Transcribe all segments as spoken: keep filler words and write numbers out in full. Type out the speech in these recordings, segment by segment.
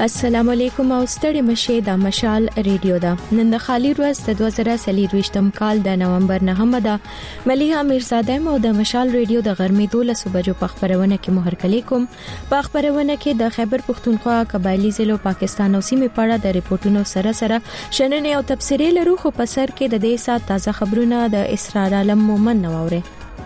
السلام علیکم او ستړي مشه د مشال ریډیو دا نن د خالی ورځ د دوه زره څلور کال د نومبر نهمه ده مليحه میرزاده مو د مشال ریډیو د غرمې دولس بجو په خبرونه کې مهرکلی کوم په خبرونه کې د خیبر پختونخوا قبایلی ضلع پاکستان او سیمې په اړه د ریپورتونو سره سره شننې او تبصرې لرو خو په سر کې د دې سات تازه خبرونه د اسرار عالم مومن نووري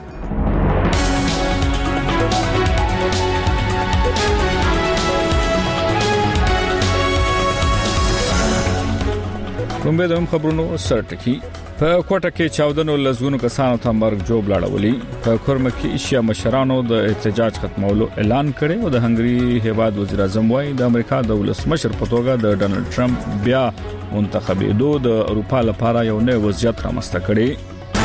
کوم به د خبرونو سرټکی په کوټه کې چاودنو لزګونو کسانو ته مرګ جوړ لاړولي په کورم کې ایشیا مشرانو د احتجاج ختمولو اعلان کړي او د هنګري هیواد وزیر اعظم وايي د امریکا د ولسمشر په توګه د ډانلډ ټرمپ بیا منتخبېدو د اروپا لپاره یو نوی وضعیت رامنځته کړي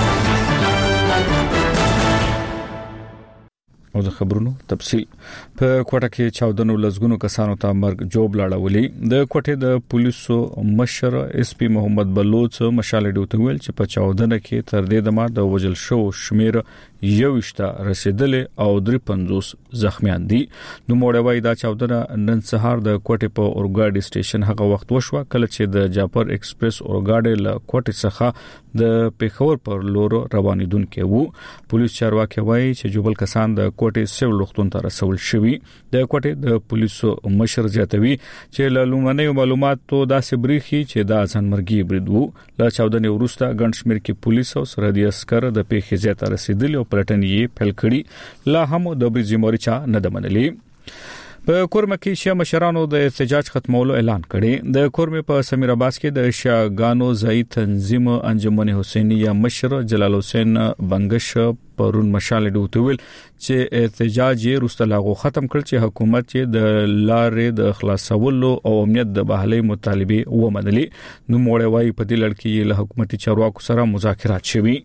او د خبرونو تفصیل په کوټه کې چاودنو لزګونو کسانو ته مرګ جوړ لاړولي د کوټه د پولیسو مشر اس پی محمد بلوچ مشال ډیوته ویل چې په چاودنه کې تر دې دمه د وجل شو شمیر یوشته رسیدل او درې پنځوس زخمیان دي نو موړوي دا چاودنه نن سهار د کوټه په اورګاډي سټیشن هغه وخت وشوه کله چې د جاپر ایکسپریس اورګاډي له کوټه څخه د پیښور پر لور روانېدونکو وو پولیس چارواکي وایي چې جوبل کسان د کوټه سیول لختون ته رسول شوی د کوټه د پولیسو مشر زیاتوي چې له لومړنیو معلوماتو داسې بریخي چې دا ځانمرګي برید وو له چاودنې وروسته ګڼ شمېر کې پولیس او سرحدي عسكر د پیښې زیاته رسیدلي او پلټنې پیل کړي لا هم د بریځي مورچا نه دمنلي په کورمه کې شیا مشرانو د احتجاج ختمولو اعلان کړي د کورمه په سمیر آباد کې د شاګانو ځای تنظیم انجمن حسینیه مشر جلال حسین بنگش پرون مشال ډوته ویل چې احتجاج یې رستلاغو ختم کړ چې حکومت چې د لارې د خلاصولو او امنیت د بحالي مطالبه ومنلي نو موړوي په دې لړ کې له حکومتي چارواکو سره مذاکرات شوي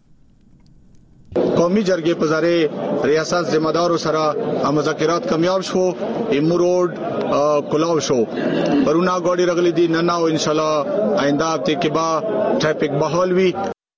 قومي جرګې په ذریعہ ریاست ذمہ دارو سره مذاکرات کامیاب شو ایمو روډ کلاو شو پرونا ګاډي رغلي دي نن او ان شاء الله آینده هفته کې با ټریفیک بحال وي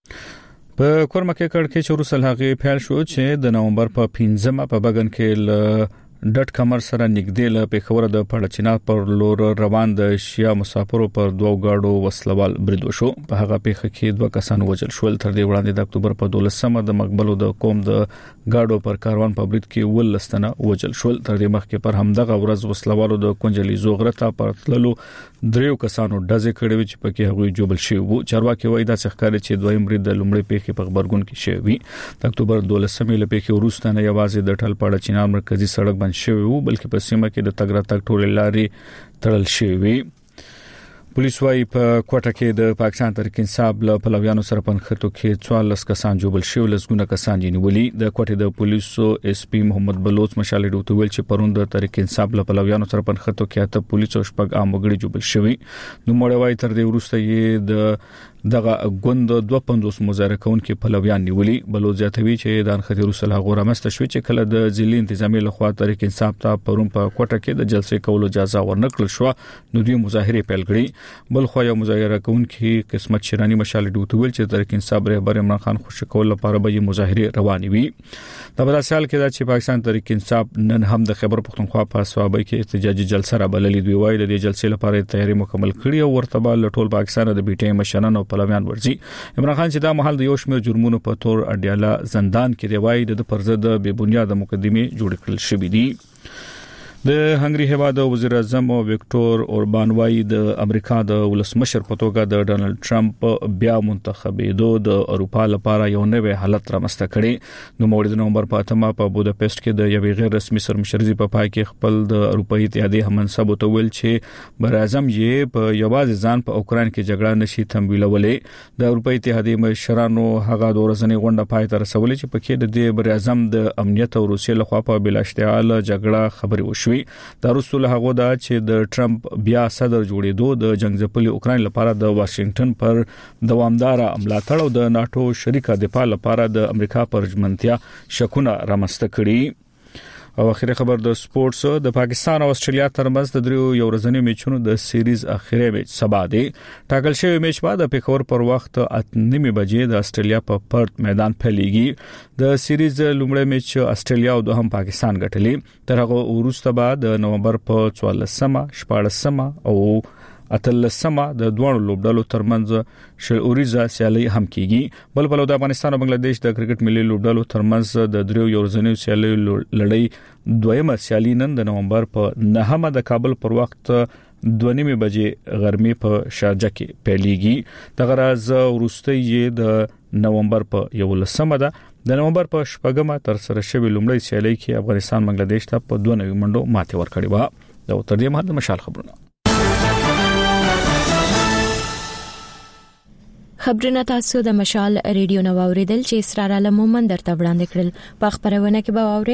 په کورمه کې کړه کې چې روسل هغه پیل شو چې د نومبر په پنځمه په بغن کې ل ډټ کمر سره نګدې له پیښور د پړچینا پر لور روان د شیا مسافرو پر دوه گاډو وسلوال برید وشو په هغه پیښه کې دوه کسان وژل شول تر دې وړاندې د اکتوبر په دولسمه د مقبلو د قوم د گاډو پر کاروان په برید کې ولستنه وژل شول تر دې مخکې پر همدغه ورځ وسلوالو د کنجلي زوغرته پر تللو دریو کسانو ډزې کړې چې پکې هغوی جوبل شوی وو چارواکي وایي دا څرګند چې دویم برید د لومړي پیښې په خبرګون کې شوی د اکتوبر دولسمه له پیښې وروسته نه یوازې د ټل پړچینا مرکزی سړک شوی وو بلکې په سیمه کې د تګ راتګ ټول لارې تړل شوی پولیس وايي په کوټه کې د پاکستان تحریک انصاف له پلویانو سره پنځه کې څوارلس کسان جوړل شو لسګونه کسان یې نیولي د کوټه د پولیسو اس پی محمد بلوچ مشال ډوته ویل چې پروند د تحریک انصاف له پلویانو سره پنځه کې ته پولیس او شپږ عام وګړي جوړل شوی نو موړوي تر دې وروسته یې د دغه غوند دوه پنځوس مظاهره کوونکي پلویان نیولي بلوچ زیاتوي چې د انختی روسل هغه رامسته شوی چې کله د ځلې انتظامی له خوا تحریک انصاف ته پرون په کوټه کې د جلسې کولو اجازه ورنکړل شو نو دوی مظاهره پیل کړي بل خو یو مظاهره کوونکي قسمت شیرانی مشال ډوته ویل چې تحریک انصاف رهبر عمران خان خوشی کول لپاره به مظاهره رواني وي د بل سال کې دا چې پاکستان تحریک انصاف نن هم د خیبر پختونخوا په صوابۍ کې احتجاجي جلسه را بللې دوی وایي د دې جلسې لپاره تیاری مکمل کړي او ورته بل ټول پاکستان د بیټي مشرانو پلویان ورزي عمران خان چې دا محل د یو شمېر جرمونو په تور اډیاله زندان کې دی وایي د پرزه د بے بنیاد مقدمه جوړ کړل شوې دي د هنګري هیواد وزیر اعظم وکټور اوربان وايي د امریکا د ولسمشر په توګه د ډانلډ ټرمپ بیا منتخبېدو د اروپا لپاره یو نوی حالت رامنځته کړي نو موړ د نومبر په اتمه په بوداپست کې د یوې غیر رسمي سرمشرزي په پای کې خپل د اروپאי اتحادیې همنصب ته ویل چې بر اعظم یې په یوازې ځان په اوکران کې جګړه نشي تمویلولې د اروپאי اتحادیې مشرانو هغه د ورځنی غونډه پای ته رسولې چې پکې د بر اعظم د امنیت او روسیې لخوا په بلاشتعال جګړه خبري وشوي دا رسول هغه دا چې د ټرمپ بیا صدر جوړېدو د جنگ ځپلي اوکران لپاره د واشنگټن پر دوامدار ملاتړ او د ناتو شریکه دفاع لپاره د امریکا پر ژمنتیا شکونه رامنځته کړي او اخیری خبر د سپورتس د پاکستان او استرالیا ترمنځ د دریو یو ورځنی میچونو د سیریز اخیری میچ سبا دی ټاکل شوی میچ بعد د پیښور پر وخت اتنمي بجې د استرالیا په پرت میدان پیلېږي د سیریز لومړی میچ استرالیا او دوهم پاکستان ګټلی تر هغه وروسته بعد د نومبر په څوارلسمه شپاړسمه او اتلسمه د دوه لوبډالو ترمنځ شل اوریزه سیالي هم کیږي بل بل د افغانستان او بنگلاديش د کرکټ ملي لوبډالو ترمنځ د دریو یورزنیو سیالي لړۍ دویمه سیالي نن د نومبر په نهمه د کابل پر وخت دونیمه بجې غرمې په شارجه کې پیلېږي د غراز ورستۍ د نومبر په یولسمه ده د نومبر په شپږمه تر سره شوی لومړی سیالي کې افغانستان بنگلاديش ته په دوه نوي منډو ماته ورکړې و دا تر دې مهال د مشال خبرونه خبرونه تاسو د مشال ریډیو نو اوریدل چې اسرار علم مومن درته وړاندې کړل په خبرونه کې به واوري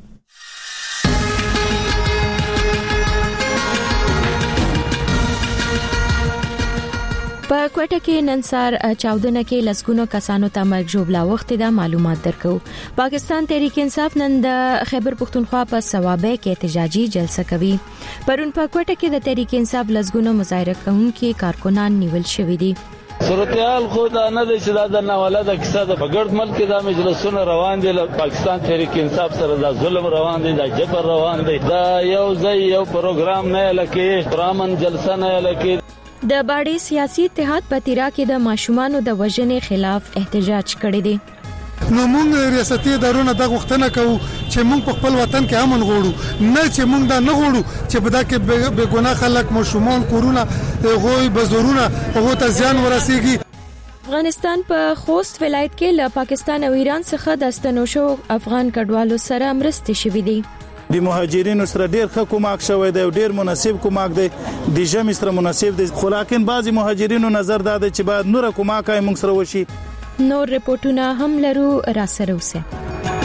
په کوټه کې نن سار چاودنه کې لسګونو کسانو ته مرګ ژوبلا وخت د معلومات درکو پاکستان تحریک انصاف نن د خیبر پختونخوا په ثوابه کې احتجاجي جلسه کوي پرون په کوټه کې د تحریک انصاف لسګونو مظاهره کوونکي کارکونان نیول شوې دي صورتحال خو دا نه دی چې دا د ناوله د کیسه د بغړد ملک دا مجلسونه روان دي پاکستان تحریک انصاف سره دا ظلم روان دي دا جبر روان دي دا یو ځای یو پروګرام نه لکه پرامن جلسه نه لکه د باډي سیاسي اتحاد په تیرا کې د ماشومانو د وژنې خلاف احتجاج کړی دی نو موږ ریاستي ادارو نه د غوښتنه کوو چې موږ په خپل وطن کې امن غواړو نه چې موږ دا نه غواړو چې په دا کې به ګناه خلک ماشومان کورونه غوي بزورونه هغه ته ځان ورسیږي افغانستان په خوست ولایت کې له پاکستان او ایران څخه د ستنوشو افغان کډوالو سره مرستې شوې دي د مهاجرینو سره ډیر ښه کومک شوی دی او ډیر مناسب کومک دی د جمع سره مناسب دی خو لکه بعضی مهاجرینو نظر دا دی چې بعد نور کومک یې موږ سره وشي نور رپورټونه هم لرو را سره اوسه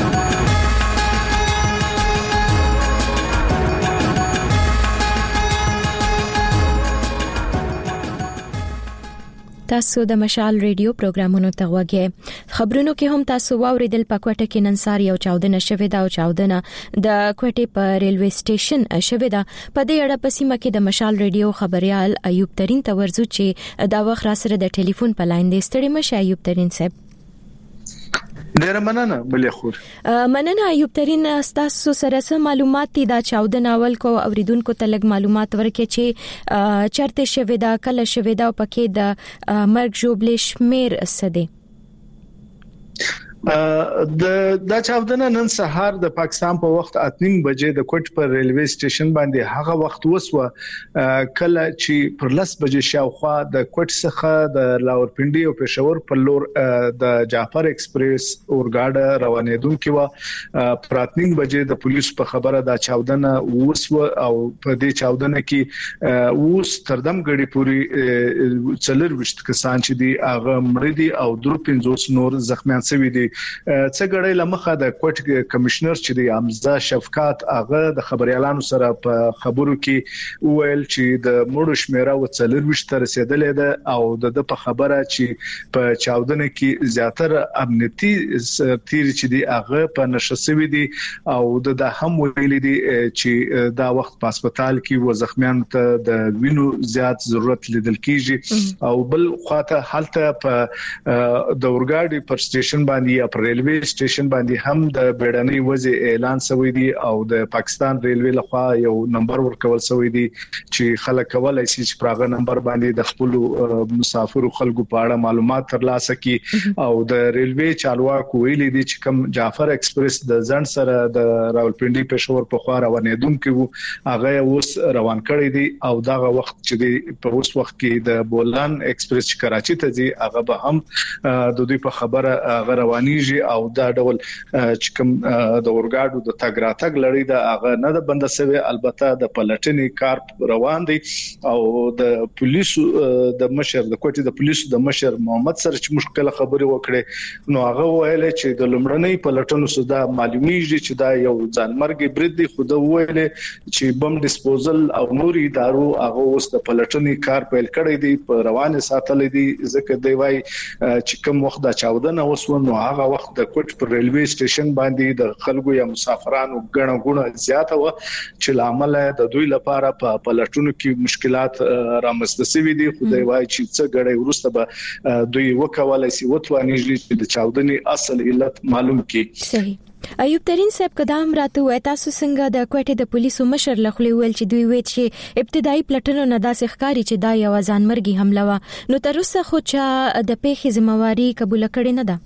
تاسو د مشال ریډیو پروګرامونو ته وګورئ خبرونو کې هم تاسو واوریدل په کوټه کې نن سار یو چاودنه شوې ده او چاودنه د کوټه په ریلوي سټیشن شوې ده په دې اړه په سیمه کې د مشال ریډیو خبريال ایوب ترين ته ورزو چې دا وخت را سره د ټلیفون په لاین دی ستړي مشه ایوب ترين صاحب ډیر مننه بلې خور مننه ایوب ترين تاسو سره سم معلومات دي دا چاودنه اول کو اوریدونکو ته لګ معلومات ورکړي چې چرته شوې ده کله شوې ده او پکې د مرګ ژوبلې شمیر سده د د چاودنه نن سهار د پاکستان په وخت اتنیم بجې د کوټ پر ریلوي سټیشن باندې هغه وخت وسوه کله چې پر لس بجې شاوخوا د کوټ څخه د لاورپنډي او پېښور په لور د جعفر ایکسپریس اورګاډ روانېدونکو و پراتنیم بجې د پولیس په خبره د چاودنه وسوه او په دې چاودنه کې اوس تردم غړي پوری څلور وشت کسان چې دي هغه مړ دي او درو پنځوس نور زخمیان شوي دي څه غړي لمخه د کوټ کمشنر چې د امزا شفقات هغه د خبريالانو سره په خبرو کې ویل چې د مړو شمیره و څلور وشت رسیدلې ده او د په خبره چې په چاودنه کې زیاتره امنیتي تیر چې دی هغه په نشسوي دي او د هم ویل دي چې دا وخت په هسپتال کې و زخمیان ته د وینو زیات ضرورت لیدل کیږي او بل خواته حالته په د اورګاډي پر سټیشن باندې پر ریلوي سټیشن باندې هم د بیړنۍ وضع اعلان شوی دی او د پاکستان ریلوي لخوا یو نمبر ورکول شوی دی چې خلک کولای شي چې پراغه نمبر باندې د خپل مسافرو خلکو په اړه معلومات ترلاسه کړي او د ریلوي چالواکو ویلي دي چې کوم جعفر ایکسپریس د ځن سره د راولپنډي پېښور په خوا روانېدونکو وو هغه اوس روان کړی دی او دغه وخت چې په اوس وخت کې د بولان ایکسپریس کراچي ته ځي هغه به هم د دوی په خبره هغه رواني او دا ډول چې کوم د اورګاډو د تګ راتګ لړۍ د هغه نه د بند سوي البته د پلټنې کار روان دي او د پولیسو د مشر د کوټې د پولیسو د مشر محمد سره چې مشکله خبري وکړي نو هغه ویل چې د لمړنۍ پلټنو سودا معلومیږي چې دا یو ځانمرګي برید دی خو دا ویل چې بم ډیسپوزل او نوري دارو هغه اوس د پلټنې کار پیل کړی دی په روانه ساتلې دي ځکه دی وای چې کوم وخت دا چاودنه وسو نو هغه هغه وخت د کوټ پر ریلوي سټیشن باندې د خلکو یا مسافرانو غڼه غونه زیاته و چې لامل د دوی لپاره په پلټونو کې مشکلات رامنځته شوي دي. خدای وایي چې څه غړي ورسته به دوی وکولای شي وتوانیږي چې د چاودنې اصل علت معلوم کړي. صحیح. ایوب ترين صاحب قدام راته وای تاسو څنګه د کوټې د پولیسو مشر لخوا ویل چې دوی وایي چې ابتدایي پلټنو نه داسې ښکاری چې دا یو ځانمرګي حمله و نو تر اوسه خو چې د پیښې ذمہواری قبول کړي نه ده.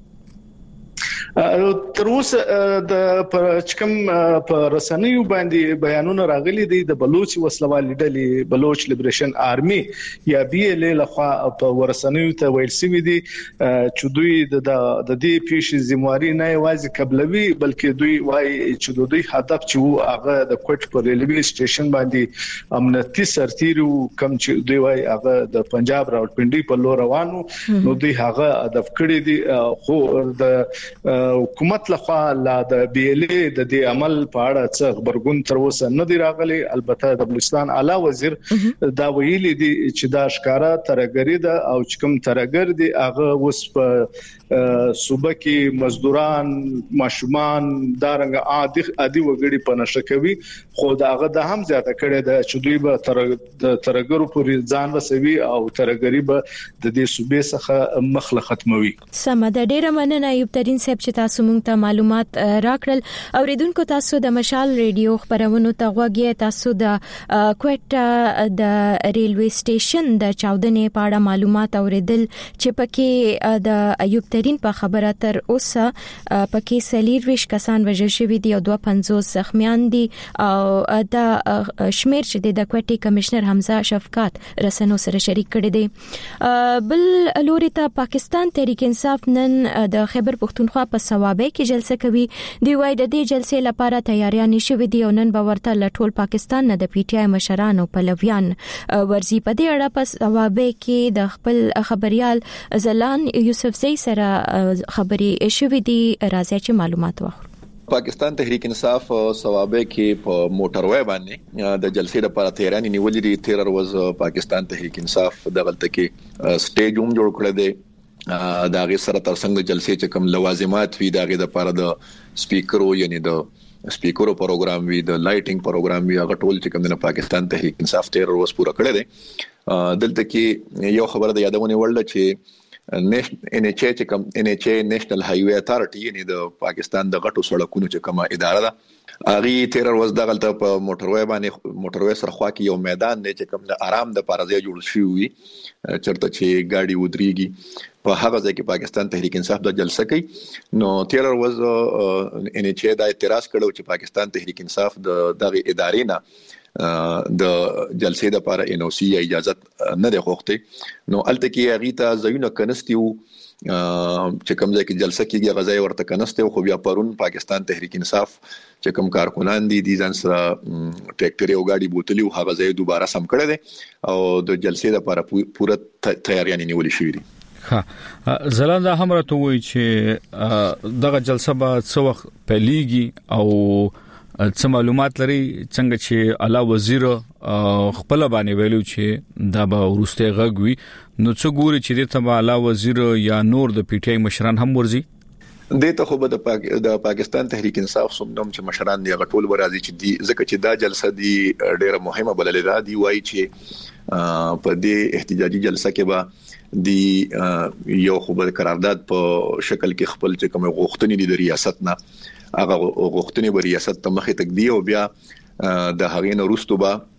تر اوسه د پرچکم په رسنیو باندې بیانونه راغلي دي د بلوچ وسلوالي ډلې بلوچ لیبریشن آرمي یا بي ال ال لخوا په ورسنیو ته ویل سوي دي چې دوی د د دې پیښې ذمہواری نه یوازې قبلوي بلکې دوی وايي چې د دوی هدف چې وو هغه د کوټ په ریلوي سټیشن باندې امنیتي سرتیرو کم چې دوی وايي هغه د پنجاب راولپنډي په لور روانو نو دوی هغه هدف کړی دي خو د حکومت لخوا لا د بي ال ا د دې عمل په اړه څه خبرګون تر اوسه نه دی راغلی. البته د بلوچستان اعلی وزیر دا ویلي دي چې دا ښکارا ترګری ده او چې کوم ترګر دي هغه اوس په صوبه کې مزدوران ماشومان دارنګ عادي عادي وګړي په نشه کوي خو داغه د هم زیاته کړي ده چې دوی به تر د ترګرو پورې ځان رسوي او ترګری به د دې صوبې څخه مخله ختموي. سم د ډیره مننه ایوب ترين صاحب چې تاسو موږ ته معلومات راکړل. اوریدونکو تاسو د مشال ریډیو خبرونو ته غوږی تاسو د کوټه د ریلوي سټیشن د چاودنې په اړه معلومات اوریدل چې پکې د ایوب ترين په خبره تر اوسه پکې سلیر ویش کسان وژل شوي دي او دوه پنځوس زخمیان دي او د شمیر چې د کوټې کمشنر حمزه شفقات رسنو سره شریک کړي دي. بل لوري ته پاکستان تحریک انصاف نن د خیبر پختونخوا په ثوابه کې جلسه کوي. دی وای د دې جلسې لپاره تیاریان شوي دي او نن به ورته لټول پاکستان نه د پی ټی آی مشران او پلویان ورزي. په دې اړه په ثوابه کې د خپل خبريال زلان یوسف زئی سره خبري شوي دي. راځي چې معلومات واخلو. پاکستان تحریک انصاف ثوابه کې په موټروي باندې د جلسې لپاره تیارانی نیولې دي. تیر ورځ پاکستان تحریک انصاف دغلت کې سټیج هم جوړ کړی دی. دا غي سره تر څنګه جلسې چې کوم لوازمات وي دا غي د لپاره د سپیکرو یعنی د سپیکرو پروګرام وی د لایټینګ پروګرام وی هغه ټول چې کوم د پاکستان تحریک انصاف تیر ورځ پوره کړی دی. دلته کې یو خبره د یادونه ولله چې نېشنل ان ایچ ای چې کوم ان ایچ ای نېشنل هایوي اتارټي یعنی د پاکستان د غټو سړکونو چې کومه اداره ده هغه تیر ورځ دغلته په موټروي باندې موټروي سره خوا کې یو میدان دی چې کوم د آرام د پارځای جوړ شوی وي چرته چې گاډي ودرېږي په هغه ځای کې پاکستان تحریک انصاف د جلسه کوي. نو تیر ورځ ان ایچ ای د اعتراض کړو چې پاکستان تحریک انصاف د دغه ادارې نه د جلسې د لپاره ان او سی اجازه نه ده غوښتي. نو الته کې هغه ته زوینه کنستیو چې کوم ځای کې جلسه کېږي غزای ورته کنستیو خو بیا پرون پاکستان تحریک انصاف چې کوم کارکونان دي د ځان سره ټریکټر او گاډي بوتلی او هغه ځای دوباره سم کړی دي او د جلسې لپاره پوره تیاریان نیولې شوې دي. ها زلاندا هم راته وایي چې دغه جلسه به څو وخت پیلېږي او څه معلومات لري څنګه چې اعلی وزیر خپل باندې ویلو چې دا به ورسته غږوي نو څو ګوري چې د تبع اعلی وزیر یا نور د پی ټی آی مشران هم ورزي دته خو به د پاک د پاکستان تحریک انصاف سمدم چې مشران دی غټول ورازي چې دی ځکه چې دا جلسه دی ډیره مهمه بللې ده. دی وایي چې په دې احتجاجي جلسه کې به دی یو خو به قرارداد په شکل کې خپل چې کوم غوښتنې دي د ریاست نه هغه غوښتنې به ریاست ته مخې تک دی او بیا د هغې نه وروسته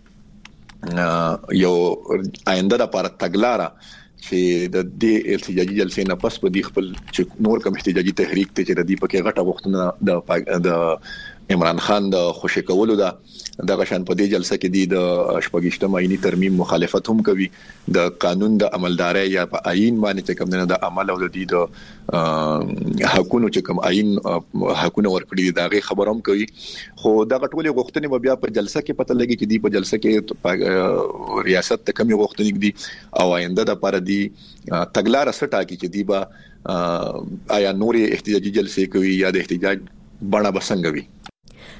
به یو آینده لپاره تګلاره چې د دې احتجاجي جلسې نه پس په دې خپل چې نور کوم احتجاجي تحریک ته چې د دې پکې غټه غوښتنه د د عمران خان د خوشی کولو دا د غشن په دې جلسه کې د شپږشتم آئینی ترمیم مخالفت هم کوي د قانون د عملداري یا په آئین باندې چې کوم نه د عمل او د دې د حقوقو چې کوم آئین حقوقونه ورکړي دا غي خبروم کوي. خو دا غټولې غوښتنې بیا په جلسه کې پته لګي چې دی په جلسه کې ریاست ته کومي غوښتنې دي او آینده د لپاره دی تګلارې سټا کې چې دی با آیا نوري احتجاجي جلسې کوي یا د احتجاج بڼه بسنګوي.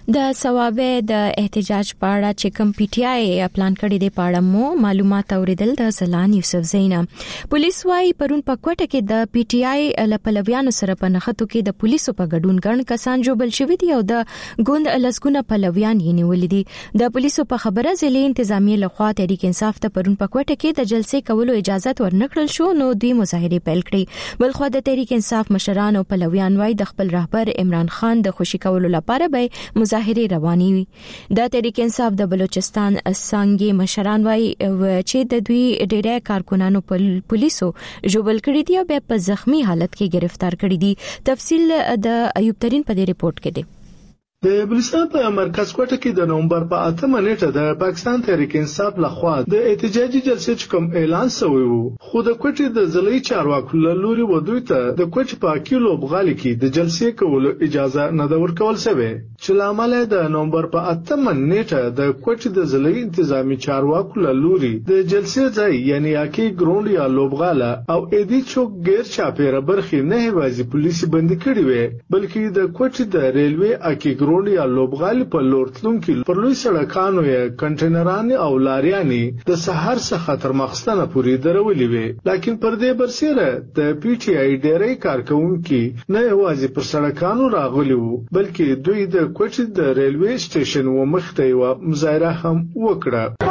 د ثوابه د احتجاج پاړه چې کم پی ټی آی پلان کړی دی پاړه مو معلومات اوریدل د زلان یوسف زینا پولیس وايي پرون په کوټه کې د پی ټی آی لپلویانو سره په نخښتو کې د پولیسو په ګډون ګڼ کسان جوړ شوی دي او د ګوند لسګونه پلویان یې نیولې دي د پولیسو په خبره ځلې انتظامیه لخوا تحریک انصاف ته پرون په کوټه کې د جلسې کولو اجازه ورنکړل شو نو دوی مظاهره پیل کړې بلخو د تحریک انصاف مشران او پلویان وايي د خپل رهبر عمران خان د خوشی کولو لپاره به مظاهره رواني وي د تحریک انصاف د بلوچستان څنګه مشران وايي چې د دوی ډېر کارکونانو پولیسو جوړل کړی دی او په زخمی حالت کې گرفتار کړی دي تفصیل د ایوب ترين په دې ریپورت کې دی د بلوچستان په مرکز کوټه کې د نومبر په اتمه نیټه د پاکستان تحریک انصاف لخوا د احتجاجي جلسې کوم اعلان شوی وو خو د کوټې د ضلعي چارواکو له لوري ودوی ته د کوټې په کیلو بغالي کې د جلسې کولو اجازه نه د ورکول شوی چې لامل د نومبر په اتمه نیټه د کوټې د ضلعي انتظامی چارواکو له لوري د جلسې ځای یعنی اکی ګروند یا لوبغاله او اېدی چوک غیر چاپیره برخې نه هوازي پولیسي بندي کړی وي بلکې د کوټې د ریلوي اکی ګروند یا لوبغالي په لور تلونکي پر لوی سړکانو یې کنټینران او لاریاني د سحر څخه تر مخستانه پورې درولې وي لیکن پر دې برسره د پی ټی آی ډېرې کارکونکي نه یوازې پر سړکانو راغلي وو بلکې دوی د کوټې د ریلوي سټیشن و مخته یو مظاهره هم وکړه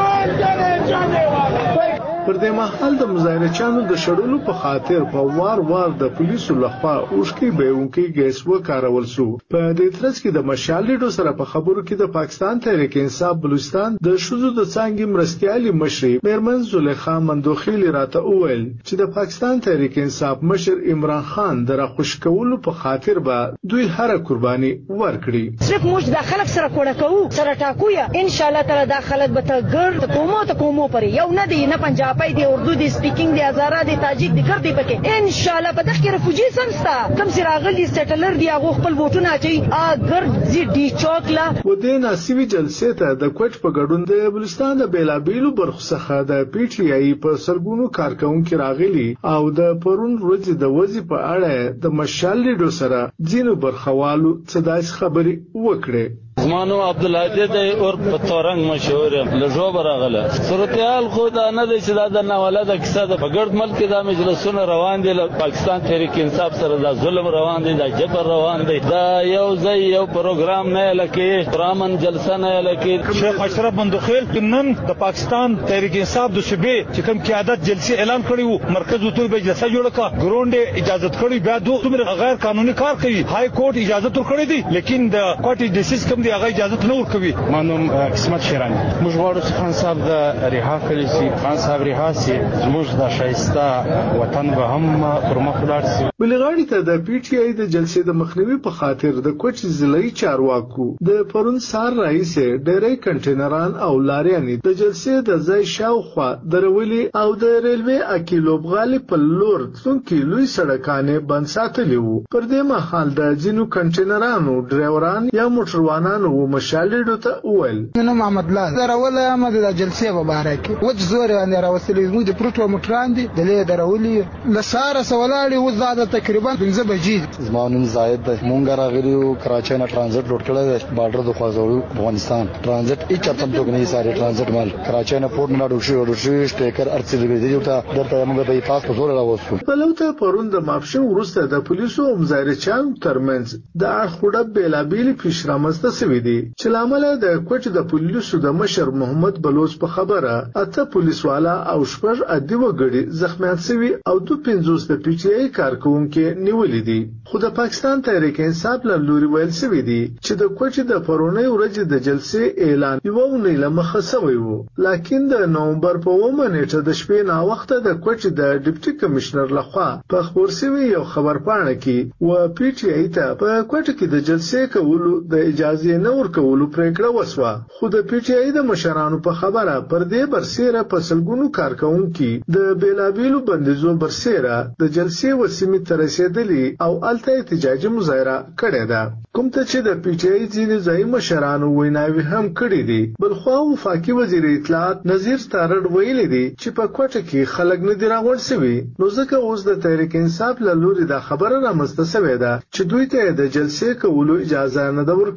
پر دې مهال د مظاهرچیانو د شړلو په خاطر په وار وار د پولیسو لخوا اوښکي بهونکي ګیس وکارول شو په دې ترڅ کې د مشال لیډو سره په خبرو کې د پاکستان تحریک انصاف بلوچستان د شوزو د څنګه مرستيالي مشر میرمن زلیخا مندوخیل راته وویل چې د پاکستان تحریک انصاف مشر عمران خان د راخوش کولو په خاطر به دوی هر قرباني ورکړي صرف موږ د خلک سره کوړه کوو سره ټاکو یا ان شاء الله تعالی د خلک به ته ګرد کومو ته کومو پرې یو نه دی نه پنجاب پای دی اردو دی سپیکینګ دی هزاره دی تاجیک دی کړ دی پکې ان شاء الله په دغه کې رفوجي سمستا کم سره راغلي سټلر دی هغه خپل ووټونه اچي اګر زی ډی چوکلا و دې ناسیوي جلسې ته د کوټ په ګډون د بلوچستان د بیلابیلو برخو څخه د پی ټی آی په سرګونو کارکونکو راغلي او د پرون ورځ د وځي په اړه د مشال لیډو سره ځینو برخوالو څه داس خبري وکړي زمانو عبدالهادی دی اور په تورنګ مشهور لږو برغله صورتحال خو دا نه دی چې دا د نواله د کیسه د بغړد ملک دا مجلسونه روان دي پاکستان تحریک انصاف سره دا ظلم روان دي دا جبر روان دي دا یو ځای یو پروګرام نه لکه برامن جلسه نه لکه شیخ اشرف مندوخیل نن د پاکستان تحریک انصاف د صوبې چې کوم قیادت جلسه اعلان کړی وو مرکز وته به جلسه جوړه کا ګروند اجازه کړی بیا دوه غیر قانوني کار کوي های کورټ اجازه تر کړی دي لیکن د کوټ د سیستم دی هغه اجازه نه ورکوي مانوم قسمت شیرانی موږ غواړو چې خان صاحب د ریها کړی شي خان صاحب ریها شي زموږ د شایسته وطن به هم پر مخ لاړ شي بلغاړي ته د پی ټی آی د جلسې د مخنیوي په خاطر د کوچ ضلعي چارواکو د پرون سار رئیس ډېرې کنټینران او لاریاني د جلسې د ځای شاوخوا درولي او د ریلوي اکی لوبغالي په لور څنګه لوی سړکانه بند ساتلی وو پر دې مهال د جنو کنټینرانو ډرایوران یا موټروانانو و مشالډو ته وویل نو محمد الله دروله امد د جلسې مبارک وځ زور باندې راوستلې موږ د پروتو موټران دي د له درولي لساره سوالالي وزاده تقریبا پنځه بجې زمانون زائد مونږ راغلیو کراچۍ نه ترانزیت لوټ کړل بارډر د خوازولو افغانستان ترانزیت هیڅ چاته توګ نه ساري ترانزیت مال کراچۍ نه پورت نه ډوشي ډوشي سټیکر ارڅلې دی ته درته موږ به پاس په زور راوستو بلوته پرون د ماپښین وروسته د پولیسو مظاهرچیان ترمنځ د اړخوډه بیلابیل پیشرامسته سوي دي چې لامل د کوټ د پولیسو د مشر محمد بلوچ په خبره اته پولیس والا او شپږ ادي وګړي زخمیات شوي او دوه پنځوس د پی ټی آی کارکونکو نیولې دي خو د پاکستان تحریک انصاف له لوري ویل شوی دی چې د کوټ د پرونی ورځ د جلسې اعلان یو نه لمخه شوی وو لیکن د نومبر په اومه نیټه د شپې نا وخت د کوټ د ډیپټي کمشنر لخوا په خبر شوی یو خبرپاڼه کې و پی ټی آی ته په کوټ کې د جلسې کولو د اجازه نه ورکولو پریکړه وسوه خو د پی ټی آی د مشرانو په خبره پر دې برسېره په سلګونو کارکونکو د بیلابیلو بندیزو برسېره د جلسې وسیمې تر رسیدلی او الته احتجاجي مظاهره کړې ده کوم ته چې د پی ټی آی ځینې ځای مشرانو ویناوي هم کړې دي بلخو وفاقي وزیر اطلاعات نذیر ستارډ ویلي دي چې په کوټه کې خلک نه دی راغون شوی نو ځکه اوس د تحریک انصاف له لوري د خبره رامسته شوې ده چې دوی ته د جلسې کولو اجازه نه ده ورکړې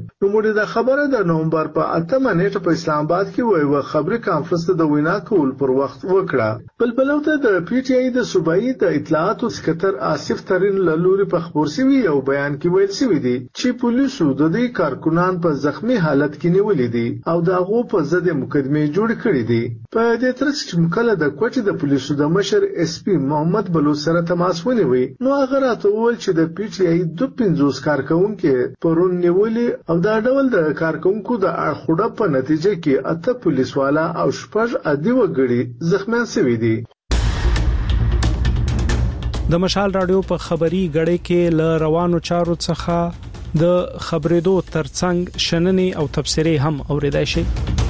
نو موږ د خبره د نومبر په اتمه نیټه په اسلام آباد کې وایو خبري کانفرنس د وینا کول پر وخت وکړه. بل بلوته د پی ټی آی د صوبایي د اطلاعاتو سکتر آصف ترین لوري په خبر شوی یو بیان کې ویل شوی دی چې پولیسو د دې کارکونان په زخمی حالت کې نیولې دي او د هغه په ضد مقدمه جوړ کړې دي. په دې ترڅ چې مکله د کوټې د پولیسو د مشر اس پی محمد بلوچ سره تماس ونیوي نو هغه راته وویل چې د پی ټی آی د پنځوس کارکونکو پرون نیولې او دا ډول د کارکونکو د اړخوډه په نتیجه کې اته پولیسوالا او شپږ عادي وګړي زخمیان شوي دي. د مشال رادیو په خبري غړې کې ل روانو چارو څخه د خبرېدو ترڅنګ شننې او تبصرې هم اوریدای شي.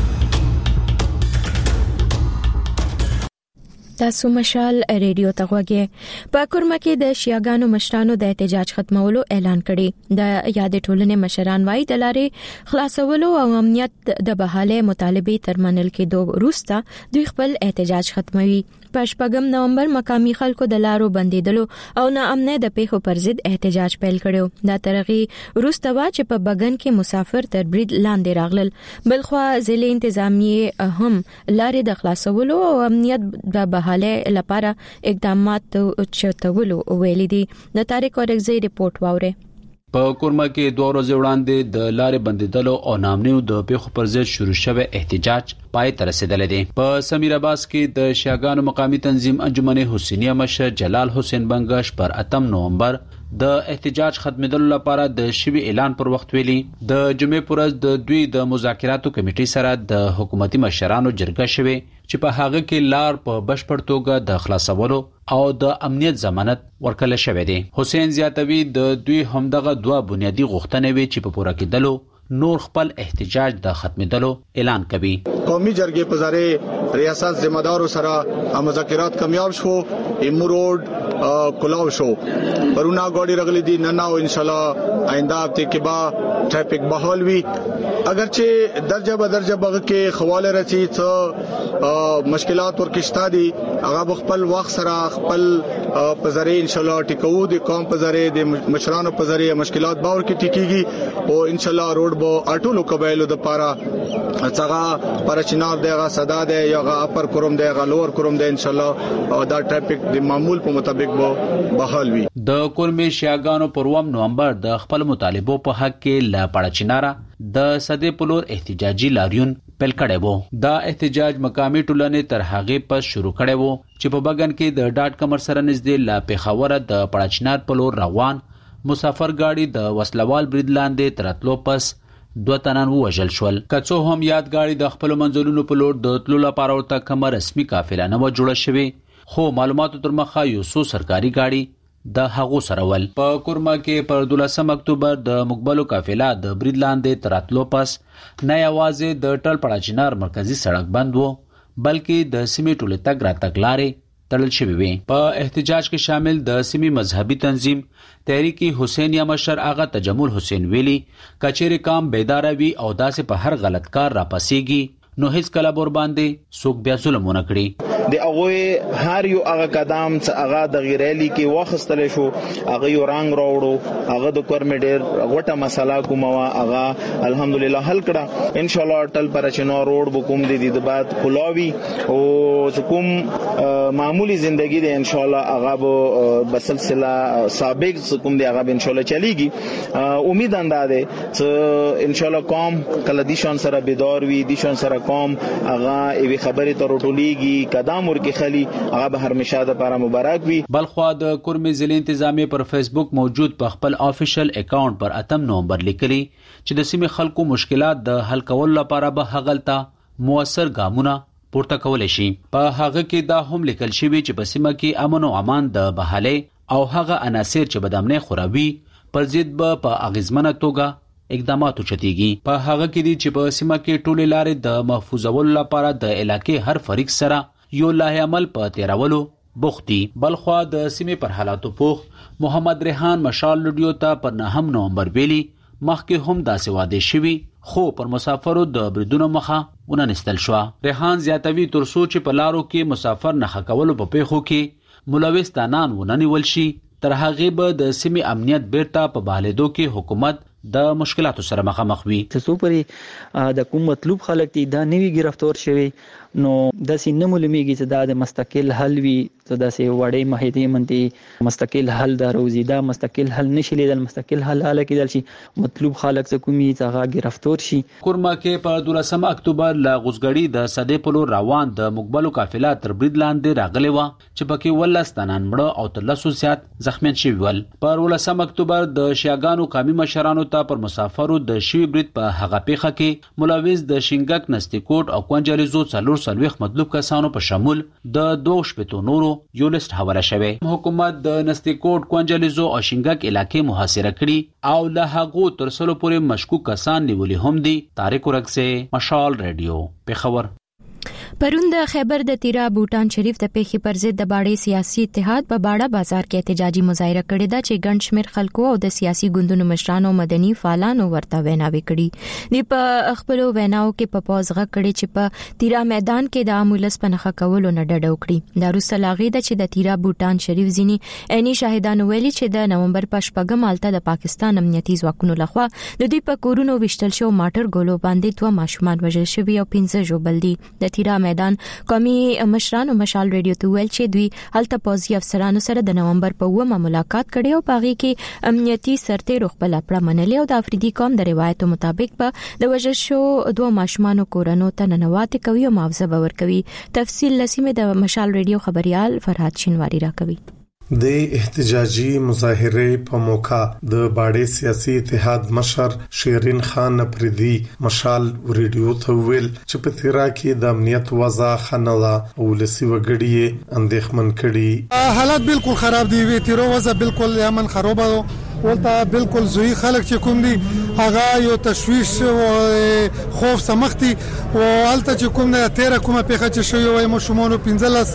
تاسو مشال ریډیو ته غوږی. په کورما کې د شیعاګانو مشرانو د احتجاج ختمولو اعلان کړي. د یادې ټولنې مشران وايي د لارې خلاصولو او امنیت د بحاله مطالبه تر منل کې دوه وروسته دوی خپل احتجاج ختموي. په شپږم نومبر مقامي خلکو د لارو بندیدلو او ناامنۍ د پیښو پر ضد احتجاج پیل کړو. دا ترغي وروسته وا چې په بغن کې مسافر تر برید لاندې راغلل. بلخوا ضلع انتظامیه هم لارې د خلاصولو او امنیت د بحاله لپاره اقدامات چتولو ویلي دي. د تاریخ اورګزی رپورت واوره. په کورما کې دوه ورځې وړاندې د لارې بندیدلو او نامنیو د پیښو پر ضد شروع شوی احتجاج پای ته رسیدلی دی. په سمیر آباس کې د شیعاګانو مقامی تنظیم انجمن حسینیه مشر جلال حسین بنگش پر اتم نومبر د احتجاج ختمېدلو لپاره د شوی اعلان پر وخت ویلي. د جمعې پر ورځ د دوی د مذاکراتو کمیټې سره د حکومتي مشرانو جرګه شوه چې په هغه کې لار په بشپړ توګه د خلاصولو او د امنیت ضمانت ورکړل شوی دی. حسین زیاتوی د دوی همدغه دوه بنیادی غوښتنې وی چې په پوره کېدلو نور خپل احتجاج د ختمېدلو اعلان کوي. قومي جرګې په ذریعہ ریاست ذمہ دارو سره مذاکرات کامیاب شو. ایمو روډ کلاو شو پرونا غوډي رغلي دي نن او ان شاء الله آینده هفته کې با ټریفیک بحال وي. اگرچه درجه به درجه بغه کې خواله رچی څه مشکلات ورکشتا دي هغه خپل وخت سره خپل په ذریعہ ان شاء الله ټیکو دي قوم په ذریعہ د مشرانو په ذریعہ مشکلات باور کې ټیکيږي او ان شاء الله روډ بو اټولو قبایلو د پاره څنګه پرچنار دیغه صدا دی یغه اپر کوروم دیغه لور کوروم دی ان شاء الله دا ټریفیک د معمول په مطابق بو بحال وي. د کورمي شیعاګانو پروم نومبر د خپل مطالبو په حق کې لا پړچنارا د صدې پلور احتجاجي لاریون پیل کړي وو. دا احتجاج مقامي ټولنې تر هغه پس شروع کړي وو چې په بغن کې د ډاټ کمر سره نږدې لا پیښور د پړچنار پلور روان مسافر ګاډي د وسلوال برید لاندې ترتلو پس دوه تنان وژل شول. کڅو هم یادګاری د خپل منځلونو په لور د تلو لپاره ورته کوم رسمي قافله نه و جوړه شوی خو معلوماتو تر مخه یو څو سرکاري ګاډي د هغو سره ول. په کورما کې پر دولسم اکتوبر د مقبلو قافله د برید لاندې تراتلو پس نه یوازې د ټل پړاچینار مرکزی سړک بند وو بلکې د سیمې ټوله تګ راتګ لارې تړل شوی وي. په احتجاج کې شامل د سیمې مذهبي تنظیم تحریک حسین یا مشر آغا تجمل حسین ویلی کچېره کام بیداروي او داسې په هر غلط کار را پسیږي نو هیڅ کله بور باندې څوک بیا ظلمونه کړي. د هغه هر یو هغه قدم چې هغه د غیرلی کې واخستل شو هغه یو رنگ راوړو هغه د کورمډر غوټه مسله کومه هغه الحمدلله حل کړه. ان شاء الله ټل پرچنو روډ بکوم دي د بعد خلاوي او کوم معمولی زندگی دی ان شاء الله هغه به بسلسله سابق کوم دی هغه ان شاء الله چلیږي. امید انداده چې ان شاء الله قوم کله دي شان سره بیدار وي دي شان سره قوم هغه ایوي خبرې تر ټولېږي قدم ورکی خلی هغه به هر مشاهده لپاره مبارک وي. بلخوا د کورمي ضلع انتظامیه پر فیسبوک موجود په خپل افیشل اکاونټ پر اتم نومبر لیکلي چې د سیمې خلکو مشکلات د حل کولو لپاره به هغلتا موثر ګامونه پورته کول شي. په هغه کې دا هم لیکل شوی چې په سیمه کې امن او امان د بحاله او هغه عناصر چې بدامنه خوراوي پر ضد به په اغیزمنه توګه اقدامات چتيږي. په هغه کې دي چې په سیمه کې ټولې لارې د محفوظولو لپاره د علاقې هر فریق سره یو لایحه عمل په تیرولو بوختي. بلخوا د سیمې پر حالاتو پوخ محمد ریحان مشال لډیو ته پر نهم نومبر ویلي مخکې هم داسې واده شوی خو پر مسافرو د بریدونو مخه وننستل شو. ریحان زیاتوي تر سوچ په لارو کې مسافر نه خکول په پیښو کې ملوث تنان وننول شي تر هغه به د سیمې امنیت بیرته په بالېدو کې حکومت د مشکلاتو سره مخامخ وي. څو پرې د کوم مطلوب خلک دي دا نوی گرفتار شوی نو د سینه مولمیږي چې دا د مستقل حل وي ته د سي وړې مهدي منتي مستقل حل د روزي دا مستقل حل نشي لیدل مستقل حل حل کېدل شي مطلوب خلک څه کومي څنګه گرفتار شي. کورما کې په دولسم اکتوبر ل غوسګړی د صدې پلو روان د مقبلو قافله تر برید لاندې راغلی و چې پکې ولس تنان مړه او تلسو زیات زخمیان شوي ول. پر ولسم اکتوبر د شیاګانو قومي مشرانو ته پر مسافرو د شوي برید په هغه پیخه کې ملوث د شینګک نستیکوټ او کونجلیزو څلور سلويخ مطلوب کسانو په شمول د دوه شپږ نورو یو لیست حواله شوی. حکومت د نستیکوټ کونجلیزو او شینګک علاقې محاصره کړي او له هغو تر څلو پورې مشکوک کسان نیولي هم دي. طارق ورکسه مشال رادیو پیښور. پرون د خیبر د تیرا بوټان شریف د پیخي پر ضد د باړې سیاسي اتحاد په باړه بازار کې احتجاجي مظاهره کړې ده چې ګڼ شمېر خلکو او د سیاسي ګوندونو مشرانو مدني فعالانو ورته ویناوي کړي دي. په خپل ویناو کې په پوزغه کړي چې په تیرا میدان کې د عامولس پنخه کولو نه ډډ وکړي. د روس لاغې د چې د تیرا بوټان شریف ځینی عیني شاهدانو ویلي چې د نومبر په شپږم مالته د پاکستان امنیتي ځواکونو لخوا د دې په کورونو وشتل شو ماټر ګولو باندې دوه ماشومان وژل شوي او پنځه ژوبل دي. د تیرا میدان قومي مشرانو مشال رادیو ته ویل چې دوی هلته پوځي افسرانو سره د نومبر په اوومه ملاقات کړي او پاغي کې امنیتي سرتېرو خپل پړه منلې او د افریدي قوم د روایتو مطابق په د وژل شو دوه ماشومانو کورونو ته ننوات کوي او معاوضه باور کوي. تفصیل لسیمه د مشال رادیو خبريال فرحات شینواری را کوي. د احتجاجي مظاهره په موقع د باړې سیاسي اتحاد مشر شیرین خان پردي مشال ریډیو ته ویل چې په تیرا کې د امنیت وضع خنلا او لسی وګړي اندېښمن کړي. حالات بالکل خراب دي وی تیرو وضع بالکل یمن خراب ده ولته بالکل زوی خلک چې کوم دي هغه یو تشويش او خوف سمختي او الته چې کوم نه تیرا کومه پیخه چې شوی وای مشمونو پنځلس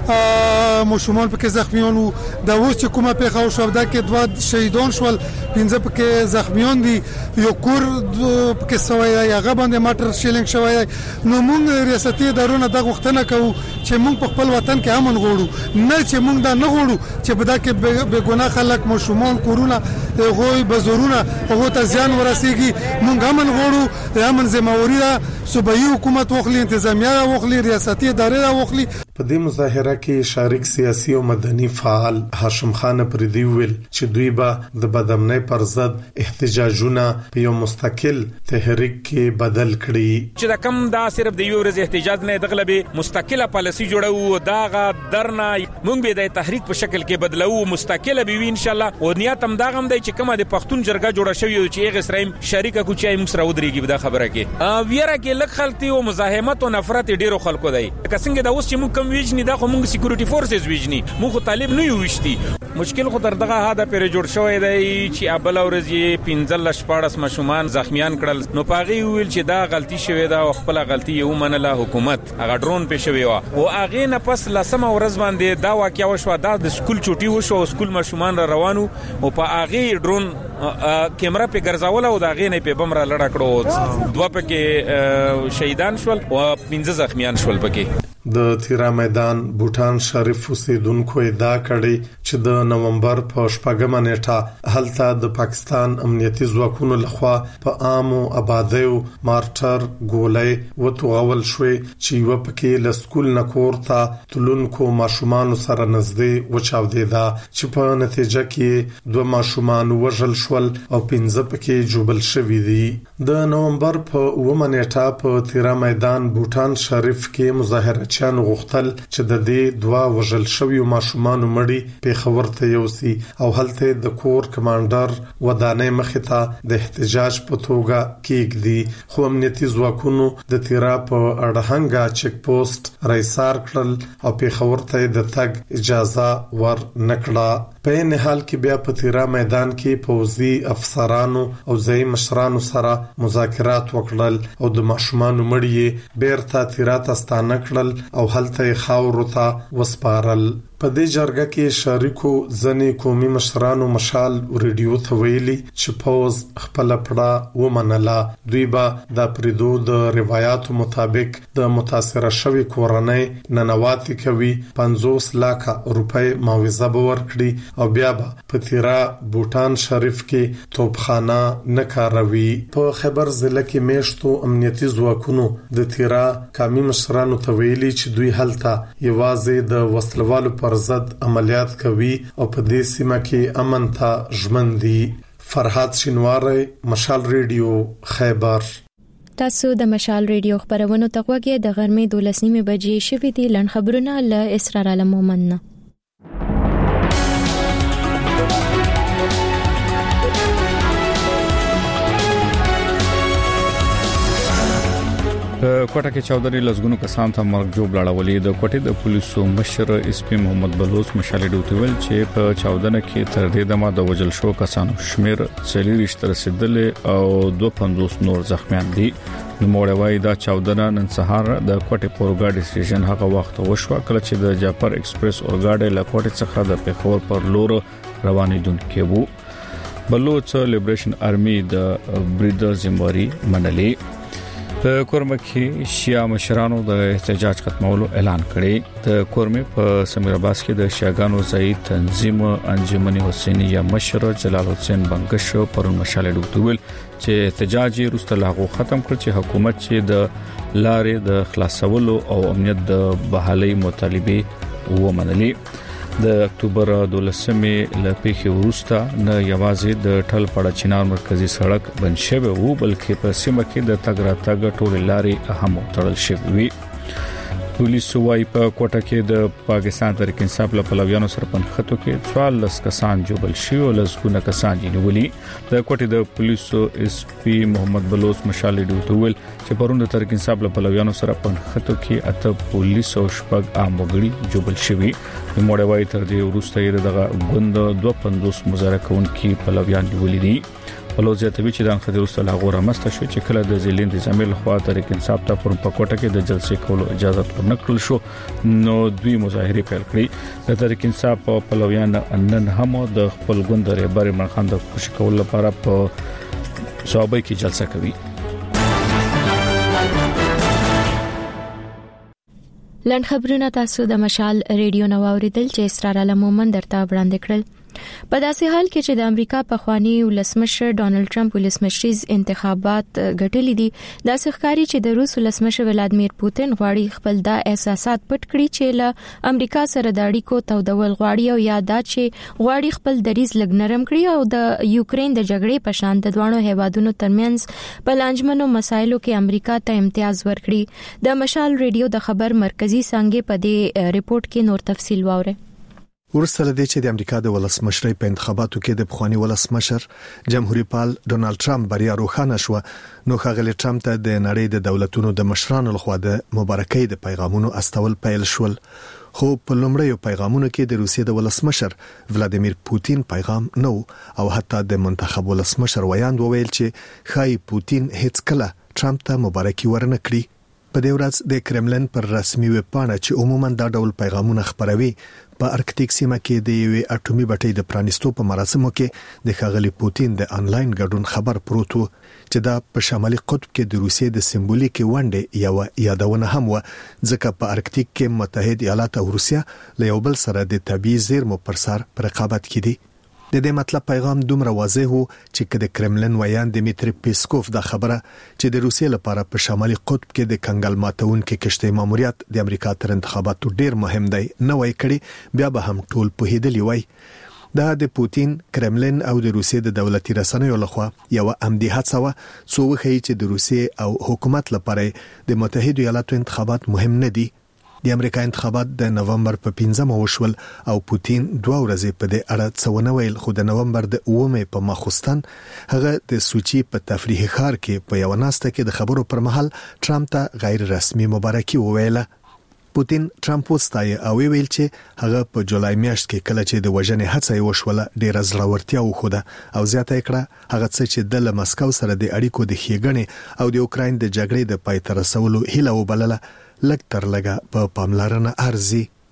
مشمون په کې زخمیون دا اوس چې کومه پیښه شو دا کې دوه شهیدان شول پنځه پکې زخمیان دي یو کور پکې سوی هغه باندې ماټر شیلینګ شوی. نو موږ ریاستي ادارونه د غوښتنه کوو چې موږ په خپل وطن کې امن غواړو نه چې موږ دا نه غواړو چې په دا کې به ګناه خلک مشمون کورونه غوي بزورونه هغه ته ځان ورسیږي. موږ امن غواړو د امن ذمہواری صوبایي حکومت وخلی انتظامیه وخلی ریاستي ادارې وخلی. په دې مظاهره کې شارک سیاسي او مدني فعال هاشم خان پردي ویل چې دوی به د بدامنۍ پر ضد احتجاجونه په یو مستقل تحریک کې بدل کړي. چې دا کم دا صرف د یو ورځ احتجاج نه دغله به مستقله پالیسي جوړو داغه درنه موږ به د تحریک په شکل کې بدلو مستقله به ان شاء الله او نیت هم دا غم دی چې کومه د پښتون جرګه جوړه شوی چې هغه سره شریکه کو چې موږ سره ودرېږي دا خبره کې ویره کې لک خلک او مزاحمت او نفرت ډیرو خلکو دی کسنګ دا اوس چې موږ ویجنی دا خو موږ سکیورټي فورسز ویجنی موږ طالب نه یو وشتي مشکل خو تر دغه هدا پر جوړ شوی دی چې ابل اورځي پنځل شپارس مشومان زخمیان کړل نو پاغي ویل چې دا غلطي شوی دا خپل غلطي یو منله حکومت هغه ډرون په شوی و او هغه نه پس لسمه ورځ باندې دا واقعیا وشو دا د سکول چوټي وشو سکول مشومان را روانو او په هغه ډرون کیمرا په ګرځاول او دا غې نه په بمره لړ کړو دوه پکې شهیدان شول او پنځه زخمیان شول پکې. د تیرا میدان بوټان شریف اوسیدونکو ادعا کړې چې د نومبر په شپږمه نیټه هلته د پاکستان امنیتي ځواکونو لخوا په عامو آبادیو مارټر ګولۍ وتوغول شوې چې یو پکې له سکول نه کور ته تلونکو ماشومان سره نږدې وچاودېده چې په نتیجه کې دوه ماشومان وژل شول او پنځه پکې جوبل شوي دي. د نومبر په اوومه نیټه په تیرا میدان بوټان شریف کې مظاهره چانو غختل چې د دې دوا وژل شوی ماشومان مړي په خبر ته یوسي او هلته د کور کمانډر ودانې مخه ته د احتجاج په توګه کېږدي خو امنیتي ځواکونو د تیرا په اړهنګا چک پوسټ رایسار کړل او په خبر ته د تګ اجازه ور نکړه. په نه حال کې بیا په تیرا میدان کې پوځي افسرانو او ځای مشرانو سره مذاکرات وکړل او د ماشومان مړي بیرته تیرا ته ستانه کړل او هلته خاورو ته وسپارل. په دې جرګه کې شریکو ځنې قومي مشرانو مشال ریډیو ته ویلي چې پوز خپل پړه ومنله. دوی به د پریدو د روایتو مطابق د متاثره شوی کورنۍ ننواتي کوي، پنځوس لک روپۍ معاوضه به ورکړي او بیا به په تیرا بوټان شریف کې توپخانه نه کاروي. په خبر ضلع کې میشتو امنیتي ځواکونو د تیرا قومي مشرانو ته ویلي چې دوی هلته یوازې د وسلوالو پر ضد عملیات کوي او په دې سیمه کې امن ته ژمن دي. فرحات شینواری، مشال ریډیو، خیبر. تاسو د مشال ریډیو خبرونو تغوږی د غرمې دولس نیمه بجې شوې دي. لن خبرونه له اسرار عالم مومنه. کوټه کې چودري لزګونو کسان ته مرګ جوړ لاړولې. د کوټې د پولیسو مشر اس پی محمد بلوچ مشالې ډوتول چې په چودنه کې تر دې دمه د وجل شو کسانو شمیر څلور رښتره رسیدل او دوه پنځوس نور زخمیان دي. نو موړوي دا چودنه نن سهار د کوټې پورګاډي سټیشن هغه وخت وشو کله چې د جعفر ایکسپریس اورګاډي له کوټې څخه د پیښور پر لور روانېدونکې وو. بلوچ لیبریشن آرمي د بریډر زمواري منلې. د کورمه کې شیا مشرانو د احتجاج ختمولو اعلان کړی. د کورمه په سمیرآباد کې د شیاګانو ځای تنظیم انجمن حسینیه مشر جلال حسین بنگش پر مشال ډوتول چې احتجاج روسته لاغو ختم کړ چې حکومت چې د لارې د خلاصولو او امنیت د بحالي مطالبه ومنلې. د اکتوبر دولسمې لپاره وروسته نه یوازې د ټل پړه چینار مرکزی سړک بند شوی وو بلکې په سیمه کې د تګ راتګ ټول لارې هم تړل شوی وي. پولیس وايي په کوټه کې د پاکستان تحریک انصاف له پلویانو سره پنځه کې څوارلس کسان جوړل شوی او لسګونه کسان نیولي. د کوټې د پولیسو اس پی محمد بلوچ مشالې ډوتول چې پرون د تحریک انصاف له پلویانو سره پنځه کې اته پولیس او شپږ عام وګړي جوړل شوی. د موړوي تر دې وروسته یې دغه غوند دوه پنځوس مزاره کوونکي پلویان نیولي دي. بلوزیاتوی چې د خدای رسول الله غوړه مسته شو چې کله د ځلین د زميل خوا تحریک انصاف ته پر پکوټه کې د جلسې کولو اجازه ورنکړل شو. نو دوی مظاهره پیل کړې. د تحریک انصاف په پلویان نن هم د خپل غوند رهبر عمران خان د خوشی کول لپاره په صوبې کې جلسه کوي. لن خبرونه تاسو د مشال ریډیو نو اوریدل چې اسرار عالم مومن درته وړاندې کړل. په داسې حال کې چې د امریکا په خواني ولسمشر ډونالد ټرمپ ولسمشریز انتخابات ګټلې دي، د ښکاری چې د روس ولسمشر ولادمیر پوتین غواړي خپل د احساسات پټ کړي چې له امریکا سره د اړیکو تودول غواړي او یادات چې غواړي خپل دریز لګ نرم کړي او د یوکرين د جګړې په شان د دوانو هیوادونو ترمنځ په لانجمنو مسایلو کې امریکا ته امتیاز ورکړي. د مشال ریډیو د خبر مرکزی څنګه په دې ریپورت کې نور تفصیل واوره. ورسره د چې د امریکا د ولسمشرۍ په انتخاباتو کې د بخوانی ولسمشر جمهوریت پال ډونالد ټرمپ بریا روښانه شو، نو ښاغلی ټرمپ ته د نړۍ د دولتونو د مشرانو لخوا د مبارکۍ د پیغامونو استول پیل شول. خو په لومړیو پیغامونو کې د روسیې د ولسمشر ولادیمیر پوتین پیغام نو او حتی د منتخب ولسمشر ویاند وویل چې خای پوتین هیڅ کله ټرمپ ته مبارکي ورنه کړی. په دې ورځ د کرملن پر رسمي ویب پاڼه چې عموما دا ډول پیغامونه خبروي په ارکټیک سیمه کې د یوې اټومي بټۍ د پرانیستو په مراسمو کې د ښاغلي پوتین د انلاین ګډون خبر پروت و چې دا په شمالي قطب کې د روسیې د سمبولیک ونډه یو یادونه هم و، ځکه په ارکټیک کې متحد ایالات او روسیا له یو بل سره د طبيعي زیرمو پر سر پر رقابت کې دي. د دې مطلب پیغام دومره واضح وو چې کله کرملن ویان دمیتری پیسکوف دا خبره چې د روسیې لپاره په شمالي قطب کې د کنګل ماتون کې کشته ماموریت د امریکا تر انتخاباتو ډیر مهم دی نه وای کړي، بیا به هم ټول په هیدلی وای. دا د پوتین، کرملن او د روسیې د دولتي رسنیو لخوا یو عمدي هڅه و څو وخی چې د روسیې او حکومت لپاره د متحده ایالاتو انتخابات مهم نه دي. د امریکا انتخابات د نومبر په پنځمه وشول او پوتین دوه ورځې په دې اړه څه ونه ویل، خو د نومبر د اومه په ماخوستن هغه د سوچي په تفریحي ښار کې په یو ناسته کې د خبرو پر مهال ټرمپ ته غیر رسمي مبارکي وویله. پوتین ټرمپ وستای او ویل چې هغه په جولای میاشت کې کله چې د وژنې هڅه وشوله ډیر زړورتیا وخوده او زیاته کړه هغه څه چې د مسکو سره د اړیکو د ښېګڼې او د اوکراین د جګړې د پای ته رسولو هیله وبلله لږ تر لږه په پاملرنه ارزي.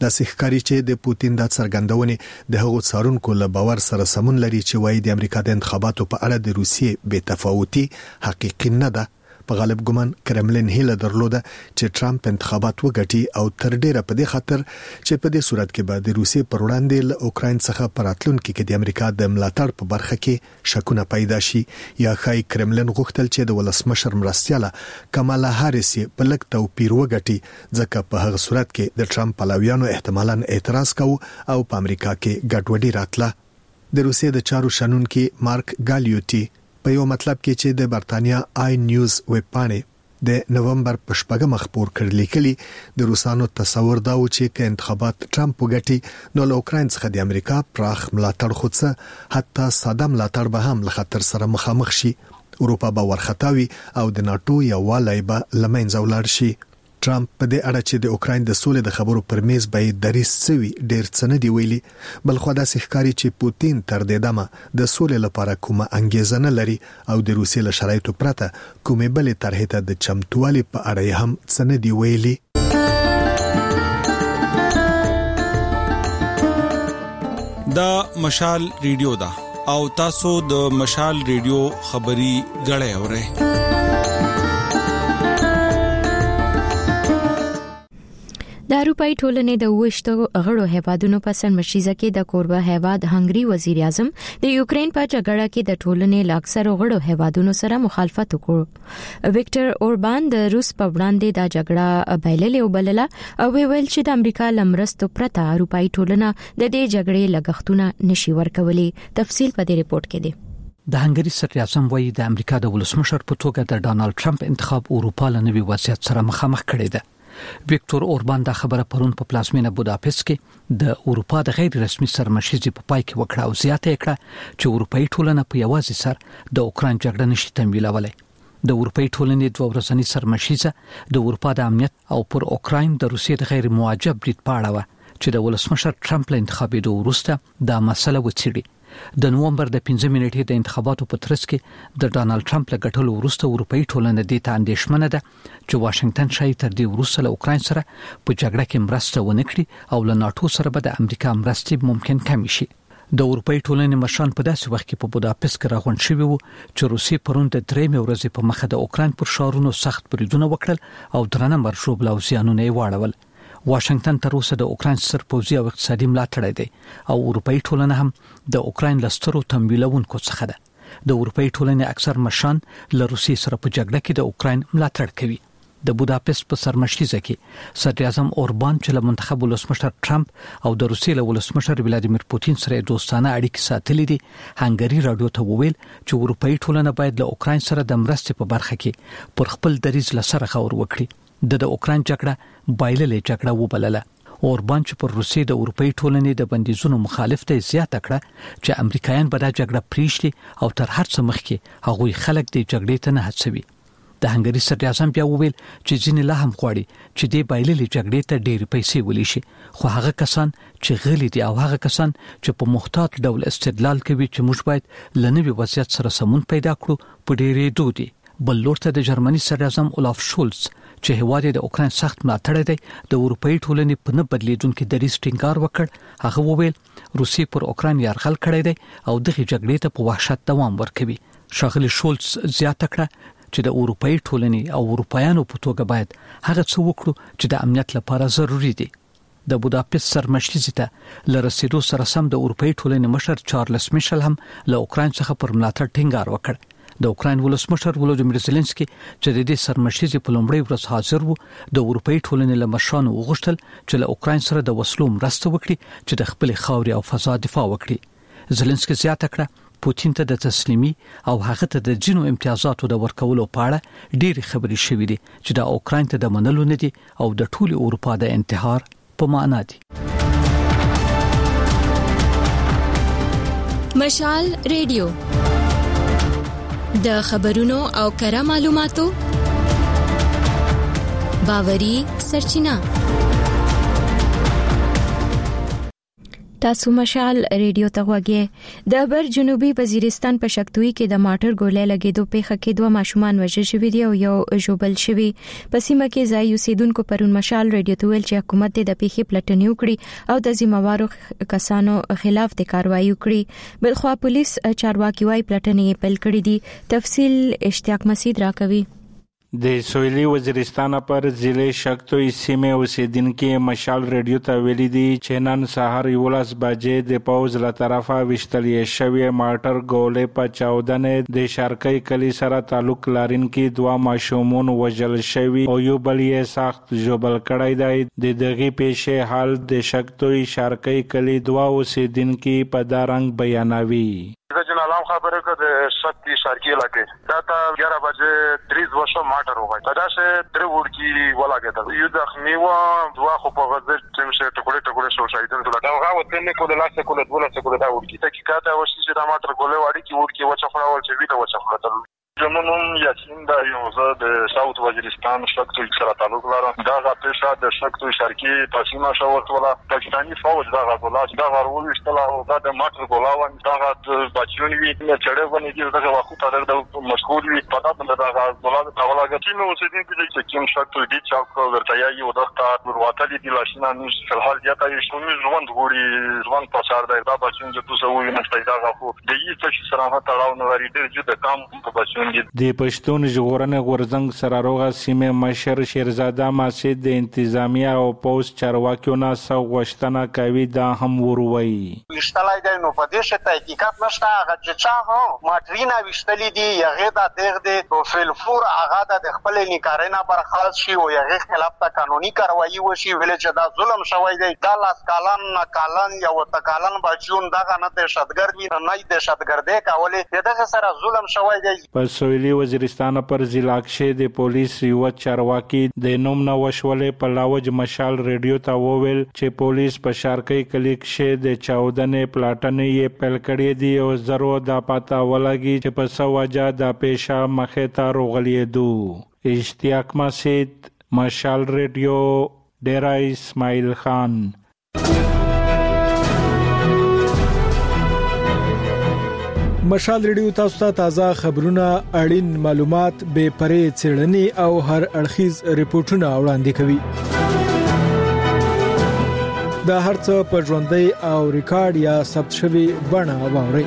د سحکاري چې د پوتین د څرګندونې د هغو څارونکو له باور سره سمون لري چې وايي د امریکا د انتخاباتو په اړه د روسیې بې تفاوتي حقیقي نه ده. په غالب ګمان کرملین هیله درلوده چې ټرمپ انتخابات وګټي او تر ډیره په دې خاطر چې په دې صورت کې به د روسیې پر وړاندې له اوکراین څخه پراتلونکو کې د امریکا د ملاتړ په برخه کې شکونه پیدا شي یا خای کرملین غوښتل چې د ولسمشر مرستياله کمالا هاریس په لک توپیر وګټي ځکه په هغه صورت کې د ټرمپ پلویانو احتمالاً اعتراض کوي او په امریکا کې ګډوډي راتله. د روسیې د چارو شنونکي مارک ګالیوټي په یو مطلب کې چې د برتانیا آی نیوز ویب پاڼې د نومبر په شپږم خبر کړل لیکلي د روسانو تصور دا و چې ک انتخابات ټرمپ وګټي نو له اوکراین څخه د امریکا پراخ ملاتړ خودڅه حتی ساده ملاتړ به هم له خطر سره مخامخ شي. اروپا به ورختاوي او د ناتو یووالي به لمنځه ولاړ شي. ټرمپ په دې اړه چې د اوکراین د سولې د خبرو پر میز به دریس سوي ډیر څه نه دی ویلي بل خو دا ښکاری چې پوتین تر دې دمه د سولې لپاره کومه انګیزه نه لري او د روسیې له شرایطو پرته کومې بلې طرحې ته د چمتووالي په اړه هم څه نه دی ویلي. دا مشال ریډیو دا او تاسو د مشال ریډیو خبري غړې اورئ. د اروپאי ټولنې د وښتو غړو هیوادونو په سرمشيزه کې د کوربه هیواد هنګري وزیر اعظم د یوکرين په جګړه کې د ټولنې لاکسر غړو هیوادونو سره مخالفت وکړ. وکټر اوربان د روس په وړاندې د جګړه بایللې وبلله او ویل چې د امریکا لمرستو پرته اروپאי ټولنه د دې جګړې لګښتونه نشي ورکولي. تفصيل په دې ریپورت کې دی. د هنګري صدر اعظم وایي د امریکا د ولسمشر په توګه د ډانلډ ټرمپ انتخاب اروپا له نوي وضعیت سره مخامخ کړی دی. وکټور اوربان دا خبره پرون په پلازمینه بوداپست کې د اروپا د غیر رسمي سرمشيزي په پای کې وکړه او زیاته کړه چې اروپאי ټولنه په یوازې سر د اوکرين جګړه نشي تمویلولای. د اروپאי ټولنې دوه ورځنی سرمشيزه د اروپا د امنیت او پر اوکرين د روسیې د غیر موجب برید پاړه و چې د ولسمشر ټرمپ له انتخابېدو وروسته دا مسله وڅېړي. د نومبر د پنځمې نیټې د انتخاباتو په ترڅ کې د ډانلډ ټرمپ له ګټلو وروسته اروپאי ټولنه د دې اندېښمنه ده چې واشنگټن شاید تر دې وروسته له اوکرين سره په جګړه کې مرسته ونه کړي او له ناتو سره به د امریکا مرستې ممکن کم شي. د اروپאי ټولنې مشران په داسې وخت کې په بوداپست کې راغونډ شوي وو چې روسیې پرون د درېمې ورځې په مخه د اوکرين پر شارونو سخت بریدونه وکړل او درنه مرشوب لا زیانونه یې واړول. واشنگټن تر اوسه د اوکرين سر پوځي او اقتصادي ملاتړ دی او اروپאי ټولنه هم د اوکرين لسترو تمویلونکو څخه ده. د اروپאי ټولنې اکثر مشران له روسیې سره په جګړه کې د اوکرين ملاتړ کوي. د بوداپست په سرمشيزه کې صدر اعظم اوربان چې له منتخب ولسمشر ټرمپ او د روسیې له ولسمشر ولادیمیر پوتین سره دوستانه اړیکې ساتلې دي هنګري رادیو ته وویل چې اروپאי ټولنه باید له اوکرين سره د مرستې په برخه کې پر خپل دریځ لسره غور وکړي. د د اوکرين جګړه بایللې جګړه وبلله. اوربان چې پر روسیې د اروپאי ټولنې د بندیزونو مخالف دی زیاته کړه چې امریکایان به دا جګړه پریږدي او تر هر څه مخکې هغوی خلک د جګړې ته نه هڅوي. د هنګري صدر اعظم بیا وویل چې ځینې لا هم غواړي چې د بایللې جګړې ته ډېر پیسې ولي شي خو هغه کسان چې غلي دي او هغه کسان چې په محتاط ډول استدلال کوي چې موږ باید لنوي وضعیت سره سمون پیدا کړو په ډېرې دودي. بل لور ته د جرمني صدر اعظم اولاف شولز چې هواد د اوکرين سخت ملاتړ دی د اروپאי ټولنې په نه بدلیدونکو دریځ ټینګار وکړ. هغه وویل روسیې پر اوکرين یرغل کړی دی او دغه جګړې ته په وحشت دوام ورکوي. شاغلی شولز زیاته کړه چې د اروپאי ټولنې او اروپایانو په توګه باید هغه څه وکړو چې د امنیت لپاره ضروری دي. د بوداپست سرمشيزه ته لرسیدو سره سم د اروپאי ټولنې مشر چارلز میشل هم له اوکرين څخه پر ملاتړ ټینګار وکړ. د اوکرين ولسمشر ولودیمیر زيلنسکي چې د دې سرمشيزي په لومړۍ ورځ حاضر وو د اروپאי ټولنې له مشرانو وغوښتل چې له اوکرين سره د وسلو مرسته وکړي چې د خپل خاوري او فضا دفاع وکړي. زيلنسکي زیاته کړه پوتین ته د تسلیمي او هغه ته د جنو امتیازاتو د ورکولو په اړه ډېری خبرې شوې دي چې د اوکرين ته د منلو نه دي او د ټول اروپا د انتحار په معنا دي. مشال ریډیو د خبرونو او کره معلوماتو باوري سرچینه. تاسو مشال ریډیو ته غوږی د بر جنوبي وزیرستان په شکتوي کې د ماټر ګولې لګیدو پیښه کې دوه ماشومان وژل شوي دي او یو ژوبل شوی. په سیمه کې ځای اوسیدونکو پرون مشال ریډیو ته ویل چې حکومت د پیښې پلټنې وکړي او د ذمہوارو کسانو خلاف د کاروایی وکړي. بلخوا پولیس چارواکي وايي پلټنې پیل کړې دي. تفصیل اشتیاق مسعود راکوي. د سویلي وزیرستان پر ضلع شکتوي سیمه اوسیدونکو مشال ریډیو ته ویلي دي چې نن سهار یولس بجې د پوز له طرفه وشتلې شوی ماټر ګولې په چاودنې د شرقي کلی سره تعلق لرونکي دوه ماشومان وژل شوي او یو بل یې سخت ژوبل کړی دی. د دغه پیښې حال د شکتوي شرقي کلی دوه اوسیدونکو په دارنګ بیانوي. جن علام خبره که د شکتی شرقی علاقې دا تا گیارہ بجے دریز وشو ماټر وغای دا شه درې وړکی ولاګه یو زخمی و دوا خو په غزه چې شه ټکوړه ټکوړه شو شایدن ټول دا غا وته نه کوله لاسه کوله دوله کوله دا وړکی ته کی کاته وشي چې دا ماټر کوله واړی کی وړکی وچه خړاول چې ویته وچه خړاول جمنوم یاسین دا یو زه د ساوث وزیرستان شکتوي سره تعلق لرم. دا غا پیښه د شکتوي شرقي تقسیم شوت ولا پاکستاني فوج دا غا ولا دا غا ورول او دا د ماټر ګولاون دا غا بچون وی نه چړې باندې دي دا وخت ته د مشغول وی پتا باندې دا غا ولا دا ولا چې نو اوسېدین کې چې کوم شکتوي دي چې ورته یو د ښه ورواته دي لاشینه نو فلحال یا تا یې شومې ژوند غوړي ژوند په سر دا دا بچون چې تاسو وې نه ستای دا غا خو د یی څه سره هغه تړاو نه لري ډېر جدا کام په بچون د پښتون ژغورنې غورځنګ سراروغه سیمه مشر شیرزاده مسعود د انتظامیه او پوس چارواکیو نه سو غوښتنه کوي دا هم وروي. وشتلای دی نو په دې شته حقیقت نشته هغه چې چا هو ماټرینا وشتلی دی یغه دا دغه د فلفور هغه د خپل نکارینه برخلاص شي او یغه خلاف ته قانوني کاروایی وشي ویل چې دا ظلم شوی دی. دا لاس کالن نه کالن یو تکالن بچون دغه نه دهشتګرد وی نه دهشتګردي کولې دغه سره ظلم شوی دی. په سویلي وزیرستان پر ضلع کې د پولیس یو چارواکي د نوم نه وشولې په لاوج مشال ریډیو ته وویل چې پولیس په شرقي کلی کې د چاودنې پلاټنې یې پیل کړې دي او زرو د پاتا ولګي چې په سوجا د پیښه مخه ته روغلېدو. اشتیاق مسعود مشال ریډیو ډیرا اسماعیل خان. مشال ریډیو تاسو ته تازه خبرونه اړین معلومات به پرې څېړنې او هر اړخیز ریپورتونه وړاندې کوي. دا هرڅه په ژوندۍ او ریکارډ یا ثبت شوی بڼه واوري.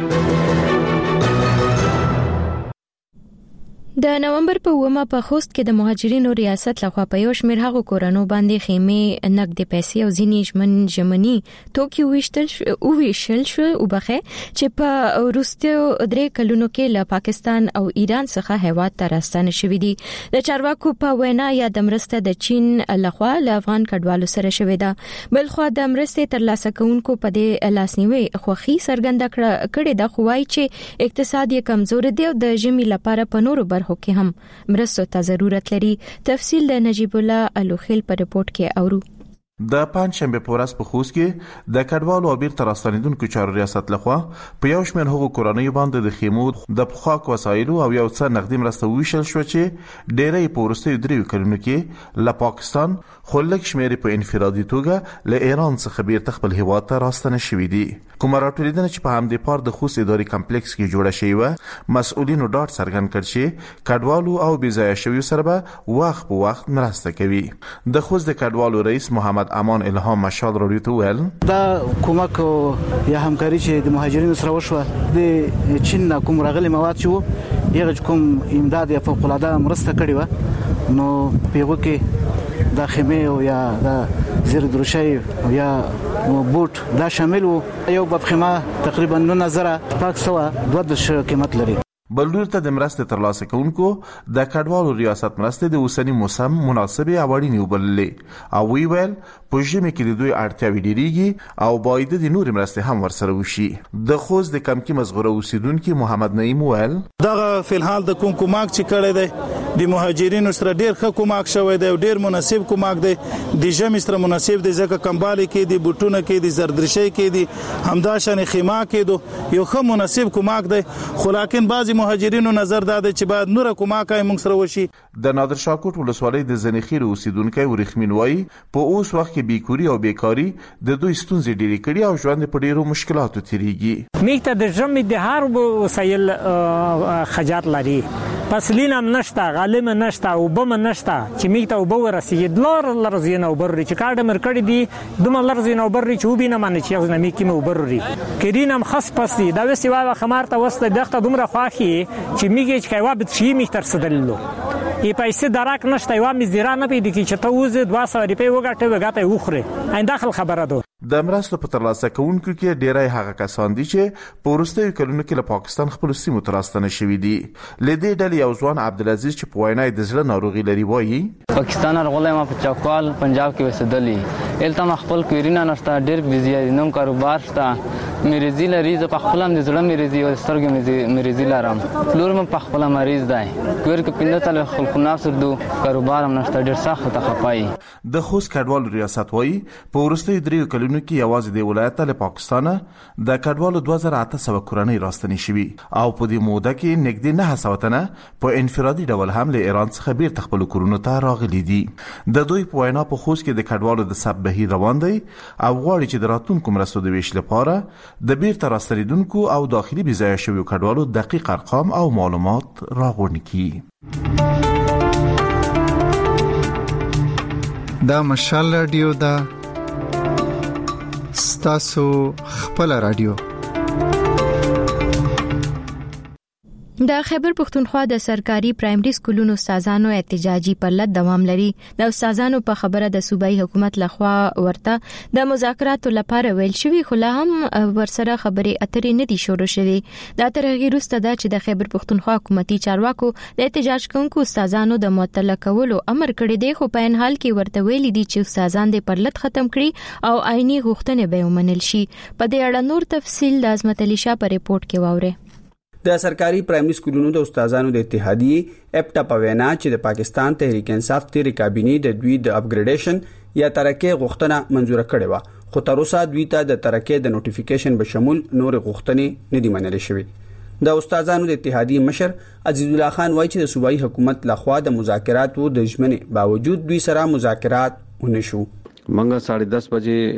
د نومبر په اومه په خوست کې د مهاجرینو ریاست لخوا په یو شمېر هغو کورونو باندې خیمه نقد پیسې او ځینې ژمن جمنی توکي وشتل او ویشل شو او بخه چې په وروستیو درې کلونو کې له پاکستان او ایران څخه هیواد ته راستنه شوې دي. د چارواکو په وینا یا د مرسته د چین لخوا له افغان کډوالو سره شوې ده. بلخو د مرستې ترلاسه کوونکو په دې لاسنیوي خوخي سرګند کړي د خوای چې اقتصاد یې کمزور دی او د ژمي لپاره په نورو برخو کې هم مرستو ته ضرورت لري. تفصیل د نجیب الله الوخیل په رپورت کې اورو. د پنځشنبه په ورځ په خوست کې د کډوالو او بیرته راستنیدونکو چارو ریاست لخوا په یو شمېر هغو کورنیو باندې د خیمو د پخوک وسایلو او یو څه نقدي مرسته ویشل شو چې ډېری په وروستیو دریو کلونو کې له پاکستان خو لږ شمېر په انفرادي توګه له ایران څخه بیرته خپل هیواد ته راستنه شوي دي. کومه راټولیدنه چې په همدې پار د خوست اداري کمپلیکس کې جوړه شوې وه مسؤلینو ډاډ څرګند کړ چې کډوالو او بېځایه شویو سره به وخت په وخت مرسته کوي. د خوست د کډوالو رئیس محمد امان الهام مشال راډیو ته ویل دا کومک یا همکاري چې د مهاجرینو سره وشوه د چین کوم راغلي مواد چې یو کوم امداد یا فوق العاده مرسته کړې و نو پیغو کې د خیمه او یا د زیر دروشي او یا بوت دا شامل وو. یو بخیمه تقریبا نه زره پاک سوا دوه قیمت لري. بلور ته د مرستې ترلاسه کوونکو د کډوالو ریاست مرستې د اوسنی موسم مناسبه او اړینې وبللې او وی ویل په ژمي کې د دوی اړتیاوې ډېریږي او باید د نور مرستې هم ورسره وشي. د خوست د کمکی مزغوره اوسیدونکو محمد نعیم ویل دا فلحال د کوم کومک چې کړی دی د مهاجرینو سره ډیر ښه کومک شوی دی، ډیر مناسب کومک دی، د ژمي سره مناسب دی ځکه کمبالي کې د بوټونه کې د زردرشي کې د همدا شان خیمه کې دو یو ښه مناسب کومک دی. خو لکن بعضی مهاجرینو نظر دا دی چې باید نور کومک یې موږ سره وشي. د نادر شاه کوټ ولسوالۍ د زنیخیل اوسیدونکو ورخمین وایي په اوس وخت کې بیکوري او بیکاری د دوی ستونزې ډېرې کړي او ژوند په ډېرو مشکلاتو تیریږي. میته د ژمي د هر وسایل خجات لري، فصلین هم نشته، غالم نشته، وبم نشته چې میته وب ورسېږي دلار لرزینه وبرري چې کارډ مرکړي دي دومره لرزینه وبرري چې وبینه من چې یو نمی کې وبرري کړي نم خاص پسې دا وسی واه خمار ته وسته دغه دومره خواخي چې میږي چې کایوا به شي میتر سدللو ای پیسې دراک نشته یو مزیرا نه پیدا کی چې ته وزه دوه سوه روپۍ وګټه وګټه وخره این داخل خبره ده. د مرستو په ترلاسه کوونکو کې ډیری هغه کسان دي چې په وروستیو کلونو کې له پاکستان خپل سیمو ته راستنه شوي دي. له دې ډلې یو ځوان عبدالعزیز چې په وینا د زړه ناروغي لري وایي پاکستان راغلی ما په چوکوال پنجاب کې وسېدلی الته ما خپل کویرینه نشته ډېر بزي نوم کاروبار شته مریضي لري زه په خپل هم د زړه مریضي او سترګې مریضي لرم پلور مې په خپل مریض دی کویر کې پنده تل خلکو نافسر دو کاروبار هم نشته ډېر سخت ته خپای. د خوست کډوالو ریاست وایي په وروستیو دریو کلونو کې یوازې د ولایت له پاکستان د کډوالو دوه زره اته سوه کورنۍ راستنې شوي او په دې موده کې نږدې نهه سوه تنه په انفرادي ډول هم له ایران څخه بیرته خپلو کورونو ته راغلي دي. د دوی په وینا په خوست کې د کډوالو د ثبت بهیر روان دی او غواړي چې د راتلونکو مرستو د ویش لپاره د بیرته راستنېدونکو او داخلي بې ځایه شویو کډوالو دقیق ارقام او معلومات راغونډ کړي. دا مشال رادیو دا ستاسو خپل رادیو. د خیبر پختونخوا د سرکاري پرایمري سکولونو استادانو احتجاجي پرلط دوام لري. د استادانو په خبره د صوبایي حکومت لخوا ورته د مذاکراتو لپاره ویل شوی خو لا هم ورسره خبرې اترې نه دي شروع شوې. دا تر هغه وروسته دا چې د خیبر پختونخوا حکومتي چارواکو د احتجاج کوونکو استادانو د معطل کولو امر کړی دی خو په ان حال کې ورته ویلي دي چې استادان د پرلط ختم کړي او عیني غوښتنې به ومنل شي. په دې اړه نور تفصیل د عظمت علي شاه په ریپورت کې واورئ. د سرکاري پرایمري سکولونو د استادانو د اتحادیې اپټا په وینا چې د پاکستان تحریک انصاف تیری کابینه د دوی د اپګریډیشن یا ترقې غوښتنه منزور کړې و خو تر اوسه دوی ته د ترقې د نوټیفیکیشن به شمول نور غوښتنې نه دي منل شوې. د استادانو د اتحادیې مشر عزیز الله خان وایي چې د صوبایي حکومت لخوا د مذاکراتو د ژمنې باوجود دوی سره مذاکرات ونه شو. منګه ساڑھے دس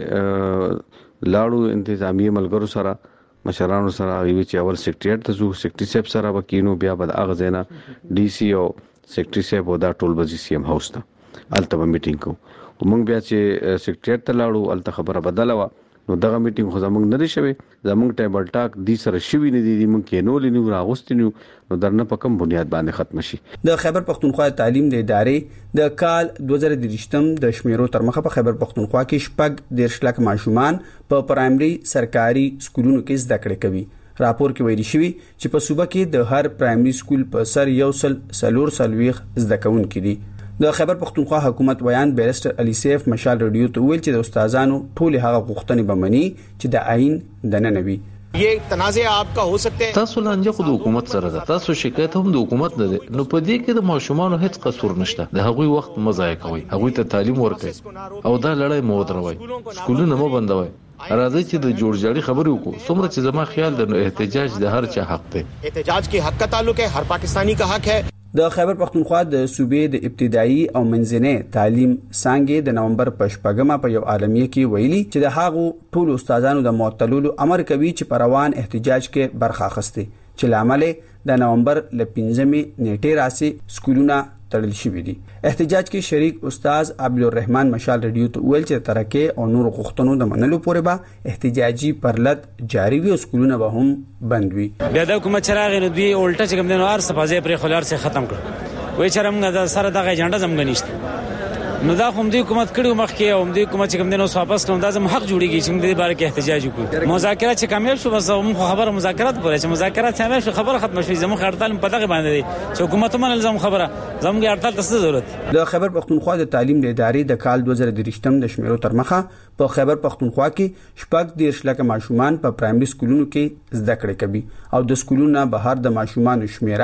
بجې لاړو انتظامی ملګرو سره مشرانو سره وی چې اول سیکریټریټ ته زو سیکریټری صاحب سره وکینو بیا بد اغزینا ډي سي او سیکریټری صاحب دا ټول بزي سي ام هاوس ته الته میټینګ کو ومنګ بیا چې سیکریټریټ ته لاړو الته خبره بدله و نو دغه میټینګ خو زمونږ نه دی شوی زمونږ ټیبل ټاک دی سره شوی نه دی مونږ کې نو لینو راغوستینو نو درنه په کوم بنیاد باندې ختم شي. د خیبر پختونخوا تعلیم د ادارې د کال دوه زره دریشتم د شمیرو تر مخه په خیبر پختونخوا کې شپږ دیرش لک ماشومان په پرایمري سرکاري سکولونو کې زده کړې کوي. راپور کې ویل شوی چې په صوبه کې د هر پرایمري سکول په سر یو سل سلور سلويخ زده کوونکي دي. د خیبر پختونخوا حکومت بیان بیرستر علي سیف مشال رادیو ته ویل چې د استادانو ټول هغه غوښتنې بمني چې د آئین د نه نوي. یہ تنازع آپ کا ہو سکتے ہیں تاسو لانجه خو د حکومت سره ده تاسو شکایت هم د حکومت نه ده نو په دې کې د ماشومان هیڅ قصور نشته د هغوی وخت مزای کوي هغوی ته تعلیم ورکړي او دا لړۍ مو دروي سکولونه مو بندوي راځي چې د جوړجاړي خبرې وکړو څومره چې زما خیال د احتجاج د هر چا حق دی احتجاج کی حق کا تعلق ہے ہر پاکستانی کا حق ہے. د خیبر پختونخوا د صوبې د ابتدایي او منځنۍ تعلیم څانګې د نومبر په شپږمه په یو عالمیه کې ویلي چې د هغو ټول استادانو د معطلولو امر کوي چې په روان احتجاج کې برخه اخیستي چې لامل د نومبر ل پنځمې نیټې راسي سکولونه تړل شوی دي. احتجاج کې شریک استاد عبدالرحمن مشال رادیو ته ویل چې ترکه او نور غوښتنو د منلو پورې به احتجاجي پرلط جاری وي او سکولونه به هم بند وي. بیا د حکومت چراغ نه دی الټه چې کوم دینو ار صفازه پر خلار سره ختم کړ وای چرم د سره دغه ایجنډا زمګ نشته نو دا هم د حکومت کړو مخکې او د حکومت چې کوم دینو واپس کړو دا زم حق جوړیږي چې د باره کې احتجاج وکړو مذاکرات چې کامیاب شو بس هم خبره مذاکرات پرې چې مذاکرات کامیاب شو خبره ختم شي زموږ هړتال په دغه باندې دي چې حکومت هم لازم خبره زموږ هړتال ته ضرورت. د خیبر پختونخوا د تعلیم د ادارې د کال دوه زره دریشتم د شمیرو تر مخه په خیبر پختونخوا کې شپږ دیرش لک ماشومان په پرایمري سکولونو کې زده کړې کوي او د سکولونو بهر د ماشومان شمیره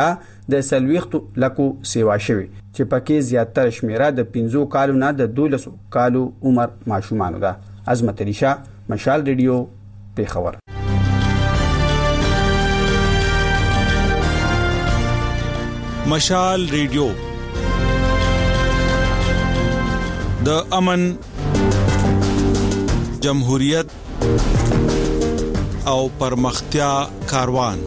د سلويختو لکو سیوا شوی چې پکې زیاتره شمیره د پنځو کالو نه د دولسو کالو عمر ماشومانو ده. عظمت علي شاه، مشال ریډیو، پیښور. مشال ریډیو د امن، جمهوریت او پرمختیا کاروان.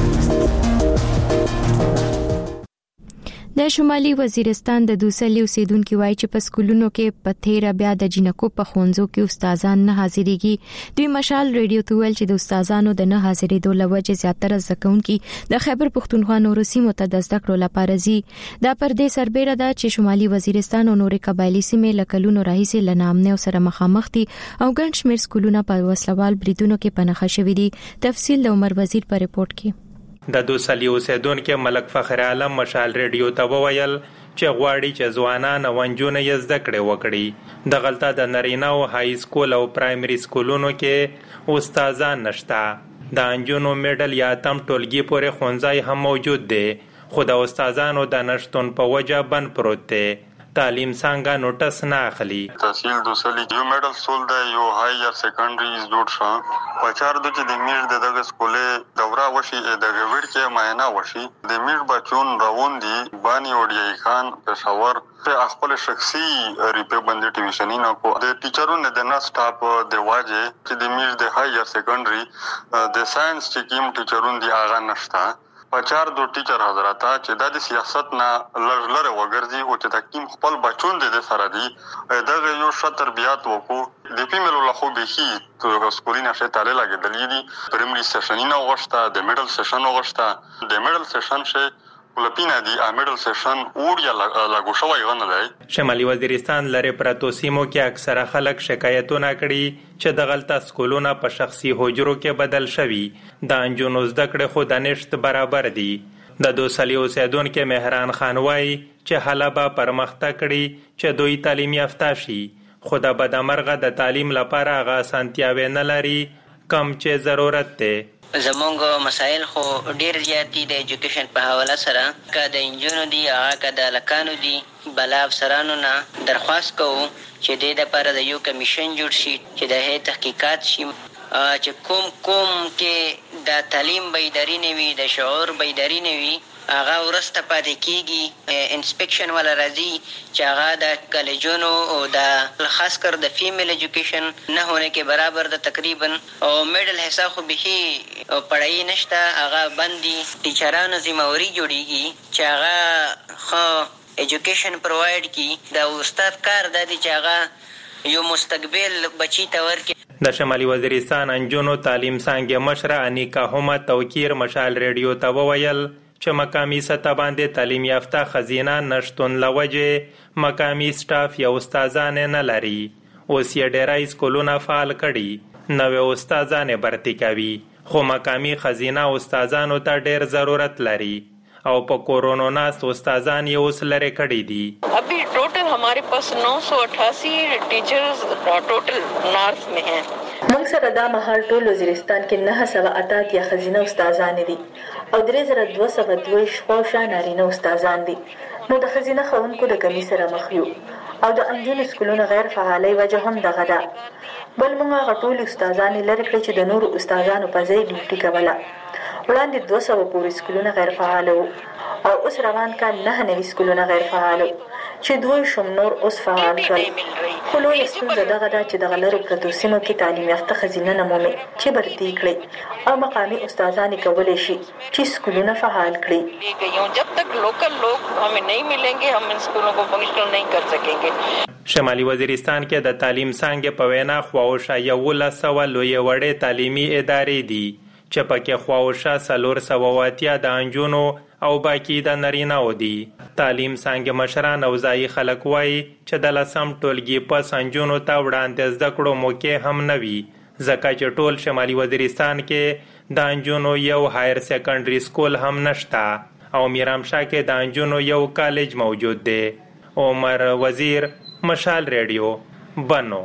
د شمالي وزیرستان د دوسلي اوسیدونکو وایي چې په سکولونو کې په تیره بیا د جنکو په خونځو کې استادان نه حاضرېږي. دوی مشال ریډیو ته ویل چې د استادانو د نه حاضرېدو لوجه زیاتره زکونکي د خیبر پختونخوا نورو سیمو ته د زده کړو لپاره ځي. دا پر دې سربېره ده چې شمالي وزیرستان او نورې قبایلی سیمې لکلونو راهیسې لنامنه سره مخامخ دي او ګڼ شمېر سکولونه په وسلوال بریدونو کې پنهخه شوي دي. تفصیل د عمر وزیر په ریپورت کې. د دوسلي اوسیدونکو ملک فخر عالم مشال ریډیو ته وویل چې غواړي چې ځوانان او نجونې یې زده کړې وکړي. د غلطه د نارینه او های سکول او پرایمري سکولونو کې استادان نشته. د نجونو میډل یا تم ټولګي پورې ښوونځی هم موجود دی، خو د استادانو د نشټون په وجه بند پروت دی. تعلیم څنګه نوټس نه اخلي. تحصیل دوسلی یو میډل سول دی، یو هایر سیکنډری جوړ شو. پچار د چې د میر د دغه سکولې دوره وشي د غوړ کې معاینه وشي. د میر بچون روان دي بانی وړي خان پېښور په خپل شخصي ریپه باندې ټیوشنینو کو د ټیچرونو د نه سټاپ د واجه چې د میر د هایر سیکنډری د ساينس چې کوم ټیچرون دي هغه نشته. پچار دو ټیچر حضرات چې د سیاست نه لړلره وګرځي او چې د کیم خپل بچون د سره دي دغه یو ش تربیات وکړو. د فیمیل له خو به هی تو سکولینه شته تعالی لګیدلې دي. پرایمري سیشن نه وغوښته، د میډل سیشن وغوښته. د میډل سیشن شه ولپینا دی امیډل سیشن اوریا لاګو شوی غن دی. شمالي وزیرستان لري پراتو سیمو کې اکثره خلک شکایتونه کړي چې د غلطه سکولونه په شخصي حجرو کې بدل شوي. د انجونو زده کړې خو د نشت برابر دي. د دوسلي اوسیدونکو مهران خان وایي چې حلبا پرمختګ کړي چې دوی تعلیم یافته شي، خو د بدمرغه د تعلیم لپاره غا سنتیاوي نه لري کم چې ضرورت دی. زمونږ مسایل خو ډیر زیات دي د ایجوکیشن په حواله سره. که د انجونو دي هغه که د هلکانو دي، بلا افسرانو نه درخواست کوو چې دې دپاره د یو کمیشن جوړ شي چې د هغې تحقیقات شي چې کوم کوم کې د تعلیم بیداري نه وي، د شعور بیداري نه وي، هغه ورسته پاتې کیږي. انسپیکشن ولا راځي چې هغه د کالجونو او د خاص کر د فیمیل ایجوکیشن نه ہونے کے برابر د تقریبا او میډل حساب خو به پړای نشته، هغه بندي. ټیچرانو ذمہواری جوړیږي چې هغه خو ایجوکیشن پرووایډ کی. د استاد کار د دې چې هغه یو مستقبل بچی ته ورکړي. د شمالي وزیرستان انجونو تعلیم څنګه مشره انیکا هم توکیر مشال ریډیو ته وویل چې مقامی سطح باندې تعلیم یافته خزینه نشټون لوجه مقامی سټاف یا استادان نه لري. اوس یې ډیرای سکولونه فعال کړي، نوې استادان برتی کوي، خو مقامی خزینه استادانو ته ډیر ضرورت لري او په کورونا ناس استادان یې اوس لري کړي دي. ابھی ٹوٹل ہمارے پاس نو سو اٹھاسی ٹیچرز ٹوٹل نارتھ میں ہیں. موږ سره دا مهال ټول وزیرستان کې نه سوه اتات یا خزینه استادان دي او درې زره دوه سوه دوه شپږ نارینه استادان دي. نو د خزینه خونکو د کمی سره مخ یو او د انجونو سکولونو غیر فعالي وجه هم دغه ده. بل موږ غټول استادان لري چې د نورو استادانو په ځای ډیوټي کوله. وړاندې دوه سوه پورې سکولونه غیر فعال وو او اوس روان کال نه نوي سکولونه غیر فعال چې دوی شوم نور اوس فعال شول. خو لویه ستونزه دغه ده چې دغه لرو پرتو سیمو کې تعلیم یافته ښځینه نه مومي چې برتي کړي او مقامي استادان یې کولی شي چې سکولونه فعال کړي. جب تک لوکل لوگ ہمیں نہیں ملیں گے ہم ان سکولوں کو فنکشنل نہیں کر سکیں گے. شمالي وزیرستان کې د تعلیم څنګه په وینا خواوشا یولس سوه لویې وړې تعلیمي ادارې دي چې پکې خواوشا څلور سوه اتیا د انجونو او باقی د نارینه‌و دي. تعلیم څنګه مشران او ځایي خلک وایي چې د لسم ټولګي پس انجونو ته وړاندې زده کړو موقع هم نه وي، ځکه چې ټول شمالي وزیرستان کې د انجونو یو هایر سیکنډري سکول هم نشته او میرامشاه کې د انجونو یو کالج موجود دی. عمر وزیر، مشال ریډیو، بنو.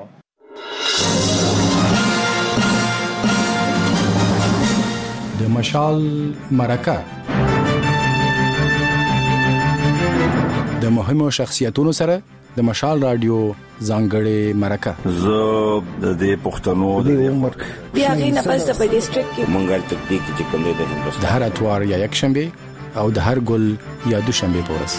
د مشال مرکه د مهمو شخصیتونو سره د مشال رادیو ځانګړې مرکه زه د دې پښتنو د عمر بیا غینه پس په ډیسټریکټ کې منګل تکتیک چې کوم دی د هندوستان د هر اتوار یا یک شنبه او د هر ګل یا دوشنبه پورس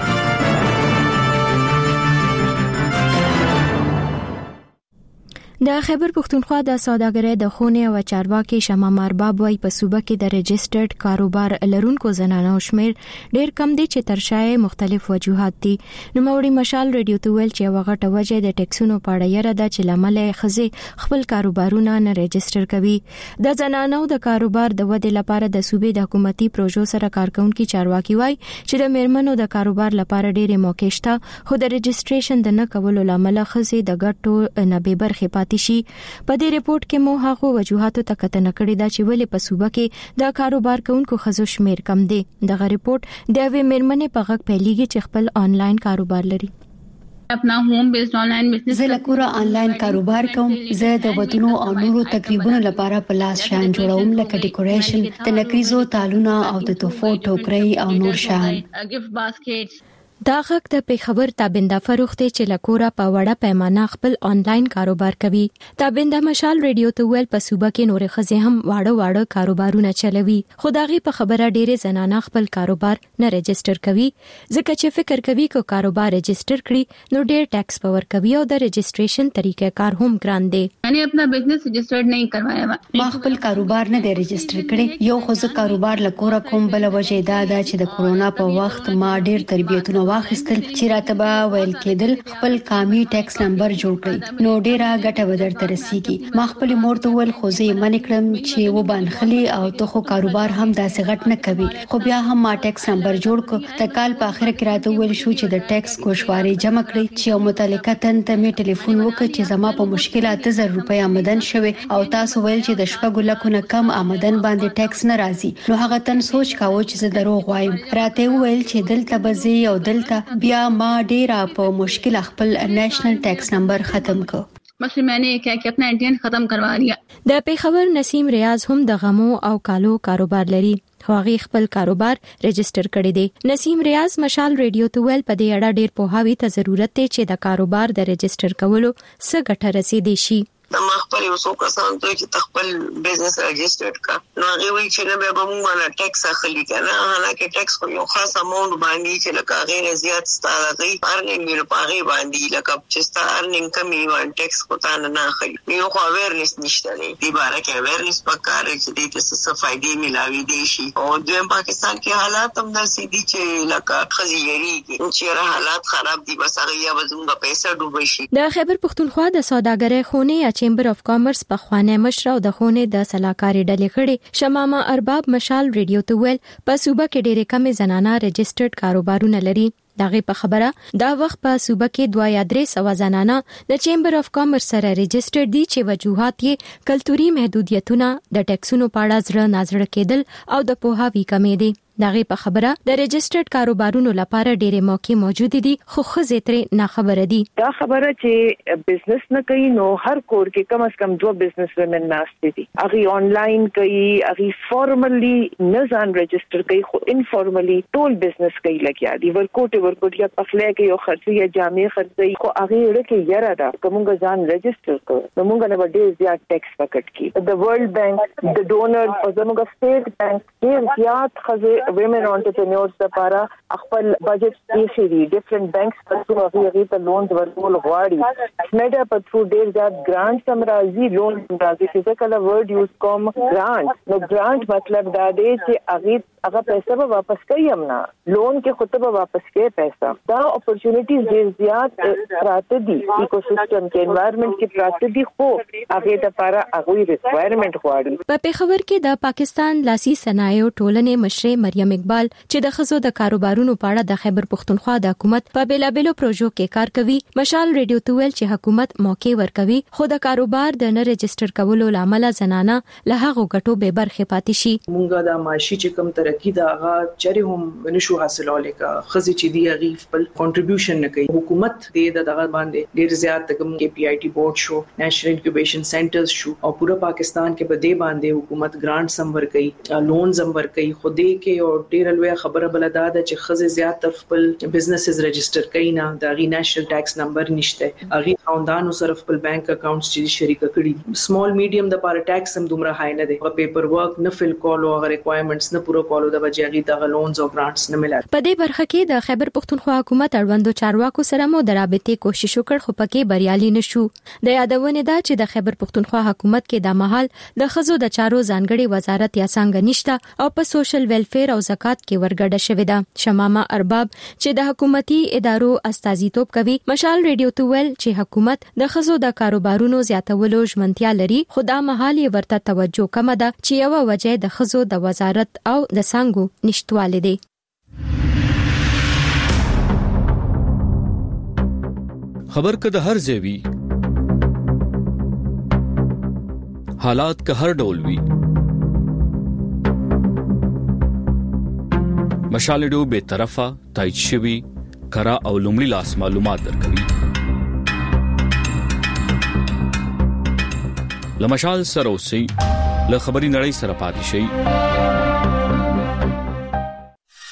د خیبر پختونخوا د سوداګرۍ د خونې او چارواکي شمه مرباب وای په صوبه کې د رجسترډ کاروبار لرونکو زنانو شمیر ډیر کم دي چې ترشای مختلف وجوهات دي. نو موري مشال رادیو ته ویل چې وغټه وجه د ټیکسونو په اړه یره د چلملې خزي خپل کاروبارونه نه رجستر کوي. د زنانو د کاروبار د ودې لپاره د صوبې د حکومتي پروژو سره کارکونکو چارواکي وای چې د میرمنو د کاروبار لپاره ډېرې موقع شته خو د رجستریشن د نه کولو لامل خزي د ګټو نه به برخه شي. په دې ریپورت کې مو هغه وجوهاتو ته کتنه کړې ده چې ولې په صوبه کې د کاروبار کوونکو خزو شمیر کم دی. دغه ریپورت د وی میرمنې په غږ پیلېږي چې خپل آنلاین کاروبار لري. اپنا ہوم بیسڈ آن لائن بزنس زه لکوره آنلاین کاروبار کوم. زه د ودونو او نورو تقریبونو لپاره پلاس شان جوړوم لکه ډیکوریشن، د نکریزو تالونه او د توفو ټوکرۍ او نور شان. گفت باسکټس دا غږ د پیښور تابنده فروخته چې لکوره په وړه پیمانه خپل آنلاین کاروبار کوي. تابنده مشال رادیو ته ویل په صوبه کې نور خزې هم واړه واړه کاروبارونه چلوي. خدایي په خبره ډېرې زنانه خپل کاروبار نه رجستر کوي ځکه چې فکر کوي کو کاروبار رجستر کړي نو ډېر ټیکس پور کوي او د رجستریشن طریقې کار هم ګران دی. یعنی خپل بزنس رجسترډ نه کروایا. ما خپل کاروبار نه دی رجستر کړی. یو خو زه کاروبار لکوره کوم بل وجه دا ده چې د کورونا په وخت ما ډېر تربیتونه واخیستل چې راتبه ویل کېدل خپل قامي ټیکس نمبر جوړ کړئ نو ډیره ګټه ودر ترسيږي. ما خپل مور ته ول خو زه منې کړم چې و باندې او ته خو کاروبار هم داسې غټ نه کوي خو بیا هم ما ټیکس نمبر جوړ ک. د کال په اخر کې راته ول شو چې د ټیکس کوشواري جمع کړئ چې متعلقه تن ته می ټلیفون وکړ چې زما په مشکلات زر روپیا آمدن شوه او تاسو ویل چې د شپږ لکو نه کم آمدن باندې ټیکس نه راځي. نو هغه تن سوچ کاوه چې زه دروغ وایم. راته ویل چې دلته بزي او دلته بیا ما ډیر په مشکل خپل نېشنل ټیکس نمبر ختم کو. بس میں نے کیا کہ اپنا انډین ختم کروا لیا. د پیښور نسیم ریاض هم د غمو او کالو کاروبار لري. هغه خپل کاروبار رجستر کړی دی. نسیم ریاض مشال رادیو ته ویل په دې اړه ډیر پوهاوی ته ضرورت دی چې د کاروبار د رجستر کولو څه ګټه رسیدي شي. د ما خپل یو څو کسان ته چې خپل بزنس رجستر کا نو هغه وی چې نه به موږ باندې ټیکس اخلي کنه حالکه ټیکس خو یو خاص اماونت باندې چې لکه غیر زیات ستاره ارننګ مې پاره باندې لکه چې ستاره ارننګ کمی وان ټیکس کو تا نه اخلي یو خو اویرنس نشته دی دی باره کې اویرنس پکاره چې دې ته څه فائدې ملاوي دي شي او دویم پاکستان کې حالات هم داسې دي چې لکه خزيري چې حالات خراب دي بس هغه یا وزمږه پیسې ډوبې شي. د خیبر پختونخوا د سوداګرۍ خونې چیمبر اف کامرس په خوانه مشر او د خونې د سلاکاري ډلې خړې شمامه ارباب مشال رادیو ته ویل په صوبه کې ډېرې کمې زنانه رجسترډ کاروبارونه لري. دغه په خبره دا وخت په صوبه کې دوه یا درې سو زنانه د چیمبر اف کامرس سره رجسترډ دي چې وجوهات یې کلتوري محدودیتونه د ټیکسونو په اړه زړه نازړه کېدل او د پوهاوی کمې دي. دغه په خبره د رجسترډ کاروبارونو لپاره ډېرې موقع موجود دي خو خزې ترې نه خبره دي. دا خبره چې بزنس نه کوي نو هر کور کې کم از کم دوه بزنس ومن ناشته دي. هغه آنلاین کوي هغه فارملی نه ځان رجستر کوي خو انفارملی ټول بزنس کوي لګیا دي. ورکوټ ورکوټ یا پخله کې یو خرڅي یا جامې خرڅي خو هغه ورکه یاره دا کومګه ځان رجستر کوي نو موږ نه ډېر زیات ټیکس پکټ کی. د ورلد بانک د ډونر او زموږ سټیټ بانک ډېر زیات خزه women entrepreneurs لپاره خپل بجټ یې دی ډیفرنٹ بانکس په څو هغه ته لونز ورکول غواړي. سمډا په څو ډیر زیات ګرانټ سمراځي لون سمراځي چې کله ورډ یوز کوم ګرانټ نو ګرانټ مطلب دا دی چې هغه هغه پیسې به واپس کوي هم نه لون کې خود به واپس کوي پیسې. دا اپورچونټیز ډیر زیات راته دي ایکوسیستم کې انوایرنمنت کې راته دي خو هغه د لپاره هغه ریکوایرمنٹ غواړي. په پیښور کې د پاکستان لاسي صنایع ټولنې مشر مریم اقبال چې د خزو د کاروبارونو په اړه د خیبر پختونخوا د حکومت په بیلابلو پروژو کې کار کوي. مشال رادیو ته ویل چې حکومت موقع ورکوي خو د کاروبار د نه رجستر کولو لامل زنانه له هغه غټو به برخه پاتې شي. مونږه د معاشي چې کم ترقی دا هغه چره هم نشو حاصلوله کا خزي چې دی هغه خپل کنټریبیوشن نه کوي. حکومت دې د دغه باندې ډیر زیات کم کې پی آی ټی بورډ شو نېشنل انکیوبیشن سنټرز شو او پورا پاکستان کې په دې باندې حکومت ګرانټ سم ور کوي لون سم ور کوي خو دې کې یو ډیر لوی خبره بل ده چې خزه زیات تر خپل بزنسز ريجستر کینا د غي نېشنل ټیکس نمبر نشته اغي خوندانو سره خپل بانک اکاونټس چې شریک کړي سمال میډیم د پاره ټیکس هم دومره هاي نه دی پیپر ورک نه فل کولو او ریکوایرمنټس نه پوره کولو د وجهي د لونز او گرانټس نه ملات. په دې برخه کې د خیبر پختونخوا حکومت اړوندو چارواکو سره مو د رابطې کوشش وکړ خو پکې بریالي نشو. د یادونه ده چې د خیبر پختونخوا حکومت کې د محل د خزو د چارو ځانګړي وزارت یا څنګه نشته او په سوشل ویلفیر او زکات کې ورګډه شوې ده. شمامه ارباب چې د حکومتي ادارو استازیتوب کوي مشال ریډیو ته ویل چې حکومت د خزو د کاروبارونو زیاتولو ژمنتیا لري خو دا مهال یې ورته توجه کم ده چې یو وجه د خزو د وزارت او د څنګه نشټواله دي. خبر کده هر ځای حالات که هر ډول وي مشال ریډیو به طرفه تایید شوی کرا او لومړی لاس معلومات درکوي. لمشال سره اوسئ له خبري نړۍ سره پاتې شئ.